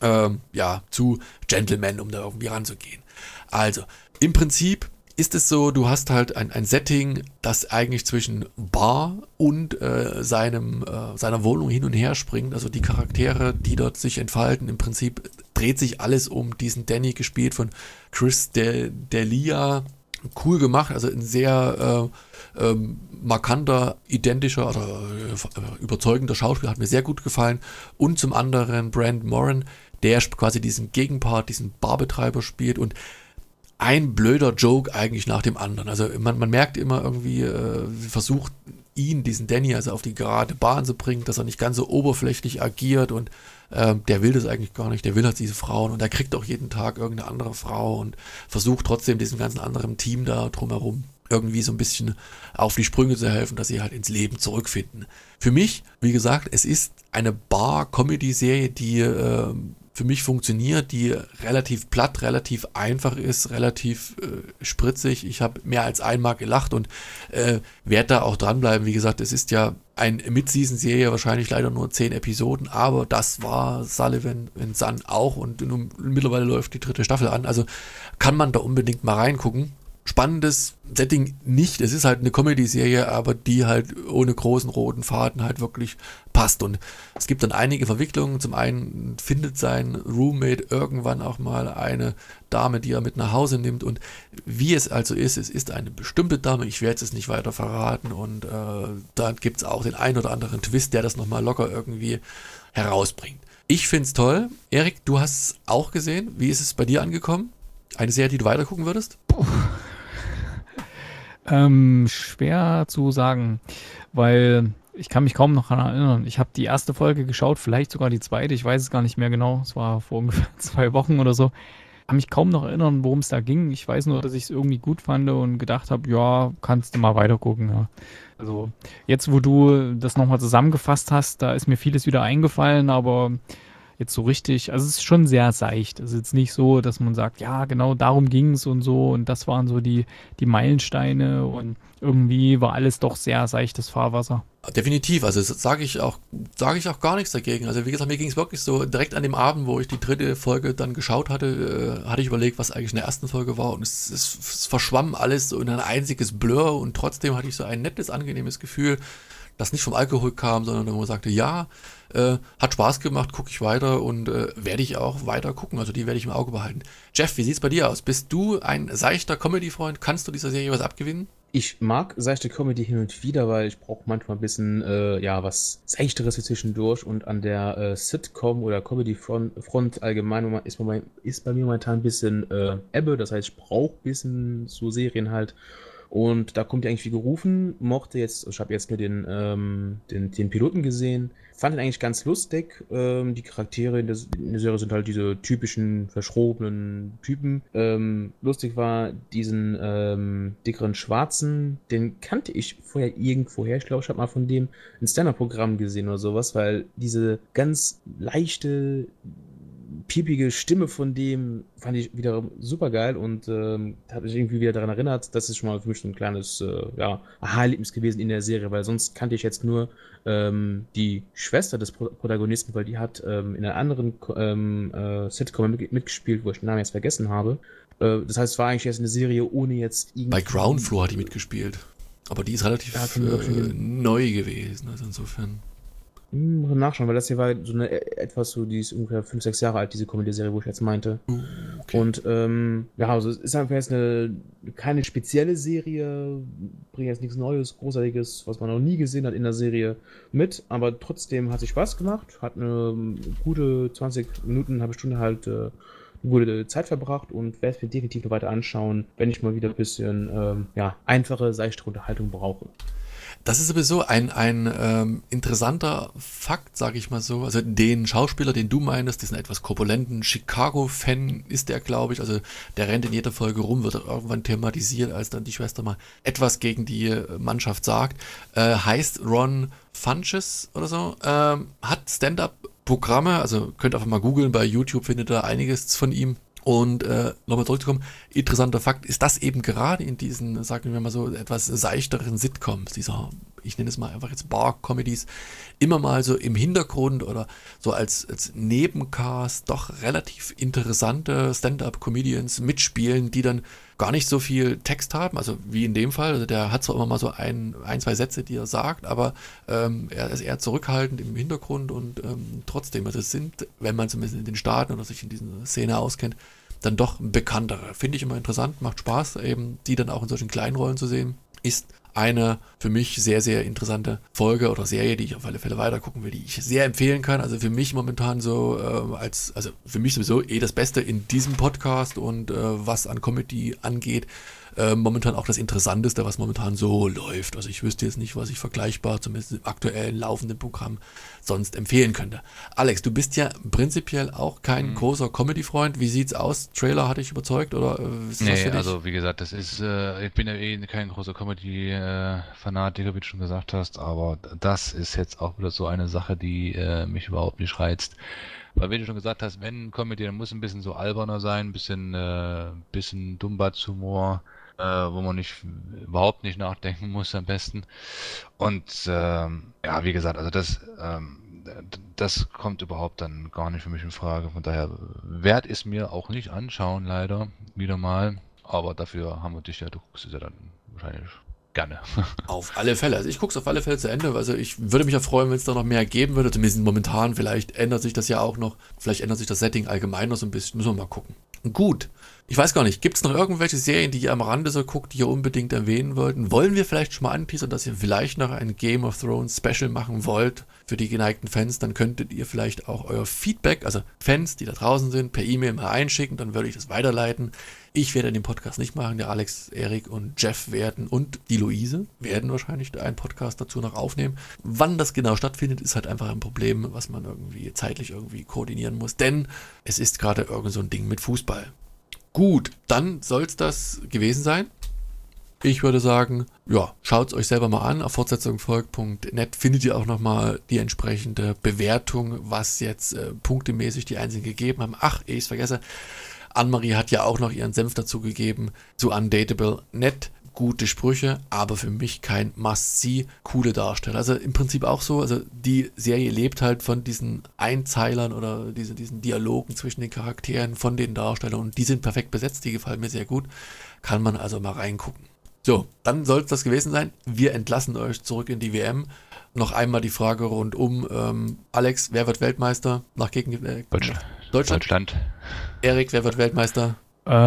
zu Gentleman, um da irgendwie ranzugehen. Also, im Prinzip ist es so, du hast halt ein Setting, das eigentlich zwischen Bar und seiner Wohnung hin und her springt. Also die Charaktere, die dort sich entfalten, im Prinzip dreht sich alles um diesen Danny, gespielt von Chris D'Elia. Cool gemacht, also ein sehr markanter, identischer oder überzeugender Schauspieler, hat mir sehr gut gefallen. Und zum anderen Brandon Moran, der quasi diesen Gegenpart, diesen Barbetreiber spielt und ein blöder Joke eigentlich nach dem anderen. Also man merkt immer irgendwie, versucht diesen Danny, also auf die gerade Bahn zu bringen, dass er nicht ganz so oberflächlich agiert und der will das eigentlich gar nicht, der will halt diese Frauen und der kriegt auch jeden Tag irgendeine andere Frau und versucht trotzdem diesem ganzen anderen Team da drumherum irgendwie so ein bisschen auf die Sprünge zu helfen, dass sie halt ins Leben zurückfinden. Für mich, wie gesagt, es ist eine Bar-Comedy-Serie, die für mich funktioniert, die relativ platt, relativ einfach ist, relativ spritzig. Ich habe mehr als einmal gelacht und werde da auch dranbleiben. Wie gesagt, es ist ja eine Mid-Season-Serie, wahrscheinlich leider nur 10 Episoden, aber das war Sullivan and Son auch und mittlerweile läuft die 3. Staffel an. Also kann man da unbedingt mal reingucken. Spannendes Setting nicht, es ist halt eine Comedy-Serie, aber die halt ohne großen roten Faden halt wirklich passt und es gibt dann einige Verwicklungen. Zum einen findet sein Roommate irgendwann auch mal eine Dame, die er mit nach Hause nimmt und wie es also ist, es ist eine bestimmte Dame, ich werde es nicht weiter verraten und da gibt es auch den ein oder anderen Twist, der das nochmal locker irgendwie herausbringt. Ich finde es toll. Erik, du hast es auch gesehen, wie ist es bei dir angekommen? Eine Serie, die du weitergucken würdest? Schwer zu sagen, weil ich kann mich kaum noch daran erinnern. Ich habe die erste Folge geschaut, vielleicht sogar die zweite, ich weiß es gar nicht mehr genau. Es war vor ungefähr 2 Wochen oder so. Kann mich kaum noch erinnern, worum es da ging. Ich weiß nur, dass ich es irgendwie gut fand und gedacht habe, ja, kannst du mal weitergucken. Ja. Also jetzt, wo du das nochmal zusammengefasst hast, da ist mir vieles wieder eingefallen, aber jetzt so richtig, also es ist schon sehr seicht. Es ist jetzt nicht so, dass man sagt, ja, genau darum ging es und so und das waren so die Meilensteine und irgendwie war alles doch sehr seichtes Fahrwasser. Definitiv, also sage ich auch gar nichts dagegen. Also wie gesagt, mir ging es wirklich so, direkt an dem Abend, wo ich die 3. Folge dann geschaut hatte, hatte ich überlegt, was eigentlich in der ersten Folge war und es verschwamm alles so in ein einziges Blur und trotzdem hatte ich so ein nettes, angenehmes Gefühl, das nicht vom Alkohol kam, sondern wo man sagte, ja, hat Spaß gemacht, gucke ich weiter und werde ich auch weiter gucken, also die werde ich im Auge behalten. Jeff, wie sieht's bei dir aus? Bist du ein seichter Comedy-Freund? Kannst du dieser Serie was abgewinnen? Ich mag seichte Comedy hin und wieder, weil ich brauche manchmal ein bisschen was Seichteres für zwischendurch und an der Sitcom oder Comedy-Front allgemein ist bei mir momentan ein bisschen Ebbe, das heißt, ich brauche ein bisschen so Serien halt. Und da kommt ja eigentlich wie gerufen, ich habe jetzt nur den Piloten gesehen, fand ihn eigentlich ganz lustig. Die Charaktere in der Serie sind halt diese typischen verschrobenen Typen. Lustig war diesen dickeren Schwarzen, den kannte ich vorher irgendwoher. Ich glaube, ich habe mal von dem ein Stand-Up-Programm gesehen oder sowas, weil diese ganz leichte, piepige Stimme von dem fand ich wieder super geil und hat mich irgendwie wieder daran erinnert, das ist schon mal für mich so ein kleines Aha-Erlebnis gewesen in der Serie, weil sonst kannte ich jetzt nur die Schwester des Protagonisten, weil die hat in einer anderen Sitcom mitgespielt, wo ich den Namen jetzt vergessen habe. Das heißt, es war eigentlich jetzt eine Serie ohne jetzt irgendwie... Bei Ground Floor hat die mitgespielt, aber die ist relativ neu gewesen, also insofern... Nachschauen, weil das hier war so eine die ist ungefähr 5, 6 Jahre alt, diese Comedy-Serie, wo ich jetzt meinte. Okay. Und also es ist einfach jetzt keine spezielle Serie, bringt jetzt nichts Neues, Großartiges, was man noch nie gesehen hat in der Serie mit, aber trotzdem hat sich Spaß gemacht, hat eine gute 20 Minuten, halbe Stunde halt gute Zeit verbracht und werde es mir definitiv noch weiter anschauen, wenn ich mal wieder ein bisschen einfache, seichte Unterhaltung brauche. Das ist sowieso ein interessanter Fakt, sage ich mal so. Also den Schauspieler, den du meinst, diesen etwas korpulenten Chicago-Fan ist der, glaube ich. Also der rennt in jeder Folge rum, wird irgendwann thematisiert, als dann die Schwester mal etwas gegen die Mannschaft sagt. Heißt Ron Funches oder so. Hat Stand-Up-Programme, also könnt einfach mal googeln, bei YouTube findet ihr einiges von ihm. Und nochmal zurückzukommen, interessanter Fakt ist das eben gerade in diesen, sagen wir mal so, etwas seichteren Sitcoms, dieser ich nenne es mal einfach jetzt Bar-Comedies, immer mal so im Hintergrund oder so als Nebencast doch relativ interessante Stand-up-Comedians mitspielen, die dann gar nicht so viel Text haben, also wie in dem Fall. Also der hat zwar immer mal so ein, zwei Sätze, die er sagt, aber er ist eher zurückhaltend im Hintergrund und trotzdem, also es sind, wenn man zumindest in den Staaten oder sich in dieser Szene auskennt, dann doch bekanntere. Finde ich immer interessant, macht Spaß, eben die dann auch in solchen kleinen Rollen zu sehen. Ist eine für mich sehr, sehr interessante Folge oder Serie, die ich auf alle Fälle weiter gucken will, die ich sehr empfehlen kann. Also für mich momentan so also für mich sowieso das Beste in diesem Podcast und was an Comedy angeht, momentan auch das Interessanteste, was momentan so läuft. Also ich wüsste jetzt nicht, was ich vergleichbar, zumindest im aktuellen laufenden Programm, sonst empfehlen könnte. Alex, du bist ja prinzipiell auch kein großer Comedy-Freund. Wie sieht's aus? Trailer hat dich überzeugt oder ist das was für dich? Also wie gesagt, das ist, ich bin ja kein großer Comedy-Fanatiker, wie du schon gesagt hast, aber das ist jetzt auch wieder so eine Sache, die mich überhaupt nicht reizt. Weil wie du schon gesagt hast, wenn Comedy, dann muss ein bisschen so alberner sein, ein bisschen Dummbatz-Humor, wo man überhaupt nicht nachdenken muss am besten. Und ja, wie gesagt, also das kommt überhaupt dann gar nicht für mich in Frage. Von daher werde ich es mir auch nicht anschauen, leider, wieder mal. Aber dafür haben wir dich ja, du guckst es ja dann wahrscheinlich gerne. Auf alle Fälle. Also ich gucke es auf alle Fälle zu Ende. Also ich würde mich ja freuen, wenn es da noch mehr geben würde. Zumindest momentan. Vielleicht ändert sich das ja auch noch. Vielleicht ändert sich das Setting allgemein noch so ein bisschen. Müssen wir mal gucken. Gut. Ich weiß gar nicht. Gibt es noch irgendwelche Serien, die ihr am Rande so guckt, die ihr unbedingt erwähnen wollten? Wollen wir vielleicht schon mal anteasern, dass ihr vielleicht noch ein Game of Thrones Special machen wollt für die geneigten Fans? Dann könntet ihr vielleicht auch euer Feedback, also Fans, die da draußen sind, per E-Mail mal einschicken. Dann würde ich das weiterleiten. Ich werde den Podcast nicht machen. Der Alex, Erik und Jeff werden und die Luise werden wahrscheinlich einen Podcast dazu noch aufnehmen. Wann das genau stattfindet, ist halt einfach ein Problem, was man irgendwie zeitlich irgendwie koordinieren muss. Denn es ist gerade irgend so ein Ding mit Fußball. Gut, dann soll es das gewesen sein. Ich würde sagen, ja, schaut es euch selber mal an. Auf fortsetzungfolgt.net findet ihr auch nochmal die entsprechende Bewertung, was jetzt punktemäßig die Einzelnen gegeben haben. Ach, ehe ich es vergesse, Annemarie hat ja auch noch ihren Senf dazu gegeben zu Undateable. Nett, gute Sprüche, aber für mich kein Must-See, coole Darsteller. Also im Prinzip auch so, also die Serie lebt halt von diesen Einzeilern oder diesen Dialogen zwischen den Charakteren von den Darstellern und die sind perfekt besetzt, die gefallen mir sehr gut. Kann man also mal reingucken. So, dann soll es das gewesen sein. Wir entlassen euch zurück in die WM. Noch einmal die Frage rundum. Alex, wer wird Weltmeister? Deutschland. Erik, wer wird Weltmeister?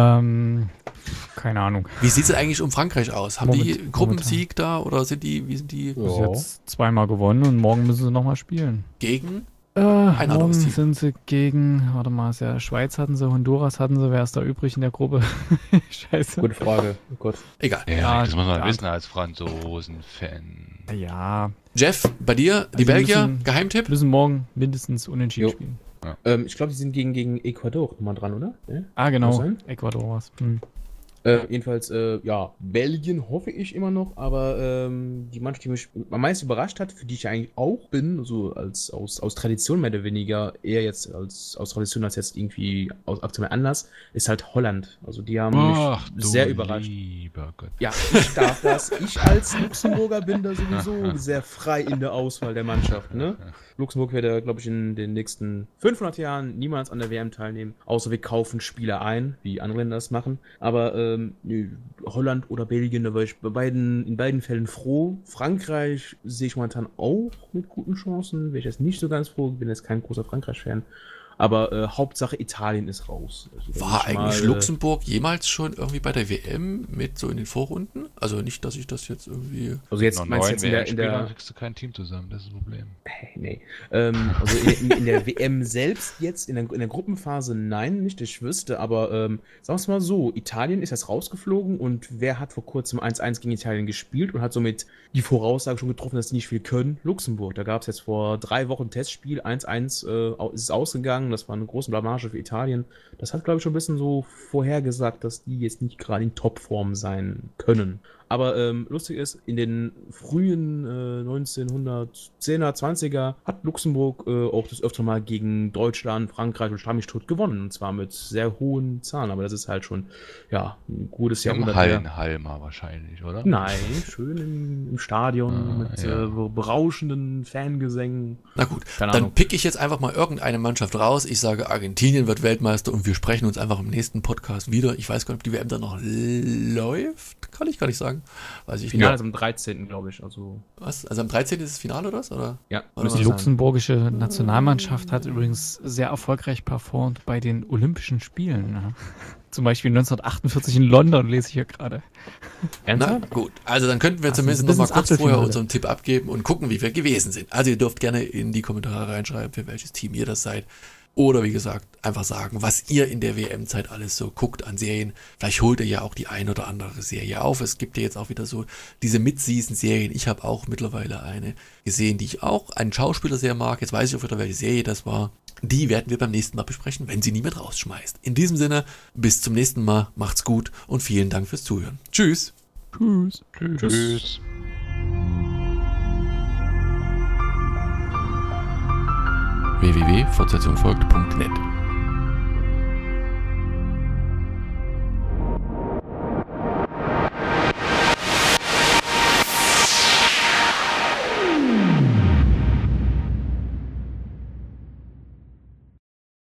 Keine Ahnung. Wie sieht es eigentlich um Frankreich aus? Haben die Gruppensieg da oder wie sind die? Bis jetzt zweimal gewonnen und morgen müssen sie nochmal spielen. Gegen? Morgen sind sie gegen, warte mal, ja, Schweiz hatten sie, Honduras hatten sie, wer ist da übrig in der Gruppe? Scheiße. Gute Frage, oh Gott. Egal. Ja, das muss man wissen als Franzosen-Fan. Ja. Jeff, bei dir, die Belgier, Geheimtipp? Müssen morgen mindestens unentschieden spielen. Ja. Ich glaube, die sind gegen Ecuador nochmal dran, oder? Ja? Genau, Ecuador war's. Jedenfalls, ja, Belgien hoffe ich immer noch, aber die Mannschaft, die mich am meisten überrascht hat, für die ich eigentlich auch bin, so aus Tradition mehr oder weniger, eher jetzt aus Tradition als jetzt irgendwie aus aktuellem Anlass, ist halt Holland. Also die haben mich sehr überrascht. Lieber Gott. Ja, ich darf das. Ich als Luxemburger bin da sowieso sehr frei in der Auswahl der Mannschaft, ne? Luxemburg wird ja, glaube ich, in den nächsten 500 Jahren niemals an der WM teilnehmen, außer wir kaufen Spieler ein, wie andere Länder das machen. Aber Holland oder Belgien, da war ich in beiden Fällen froh. Frankreich sehe ich momentan auch mit guten Chancen. Wäre ich jetzt nicht so ganz froh, bin jetzt kein großer Frankreich-Fan. Aber Hauptsache Italien ist raus. Also, war eigentlich Luxemburg jemals schon irgendwie bei der WM mit so in den Vorrunden? Also nicht, dass ich das jetzt irgendwie... Also jetzt meinst du jetzt in der... kriegst du kein Team zusammen, das ist das Problem. Nee. Also in der WM selbst jetzt, in der Gruppenphase nein, nicht, dass ich wüsste, aber sagen wir es mal so, Italien ist jetzt rausgeflogen und wer hat vor kurzem 1-1 gegen Italien gespielt und hat somit die Voraussage schon getroffen, dass die nicht viel können? Luxemburg. Da gab es jetzt vor 3 Wochen ein Testspiel, 1-1 ist es ausgegangen. Das war eine große Blamage für Italien. Das hat, glaube ich, schon ein bisschen so vorhergesagt, dass die jetzt nicht gerade in Topform sein können. Aber lustig ist, in den frühen 1910er, 20er hat Luxemburg auch das öfter mal gegen Deutschland, Frankreich und Schlag mich tot gewonnen. Und zwar mit sehr hohen Zahlen. Aber das ist halt schon, ja, ein gutes Im Jahrhundert her. Hallenhalmer wahrscheinlich, oder? Nein, schön im Stadion mit berauschenden Fangesängen. Na gut, Keine dann Ahnung. pick ich jetzt einfach mal irgendeine Mannschaft raus. Ich sage, Argentinien wird Weltmeister und wir sprechen uns einfach im nächsten Podcast wieder. Ich weiß gar nicht, ob die WM dann noch läuft. Kann ich gar nicht sagen. Weiß ich Finale nicht. ist am 13., glaube ich. Also, Was? Also am 13. ist das Finale oder was? Oder? ja, Oder müsste Die sein. luxemburgische Nationalmannschaft hat übrigens sehr erfolgreich performt bei den Olympischen Spielen. Ja. Zum Beispiel 1948 in London, lese ich hier gerade. Na Ernsthaft? gut, also dann könnten wir Also zumindest bis noch mal ins kurz vorher Achtelfinale. unseren Tipp abgeben und gucken, wie wir gewesen sind. Also ihr dürft gerne in die Kommentare reinschreiben, für welches Team ihr das seid. Oder wie gesagt, einfach sagen, was ihr in der WM-Zeit alles so guckt an Serien. Vielleicht holt ihr ja auch die ein oder andere Serie auf. Es gibt ja jetzt auch wieder so diese Mid-Season-Serien. Ich habe auch mittlerweile eine gesehen, die ich auch, einen Schauspieler sehr mag. Jetzt weiß ich auch wieder, welche Serie das war. Die werden wir beim nächsten Mal besprechen, wenn sie niemand rausschmeißt. In diesem Sinne, bis zum nächsten Mal. Macht's gut und vielen Dank fürs Zuhören. Tschüss. Tschüss. Tschüss. www.fortsetzungfolgt.net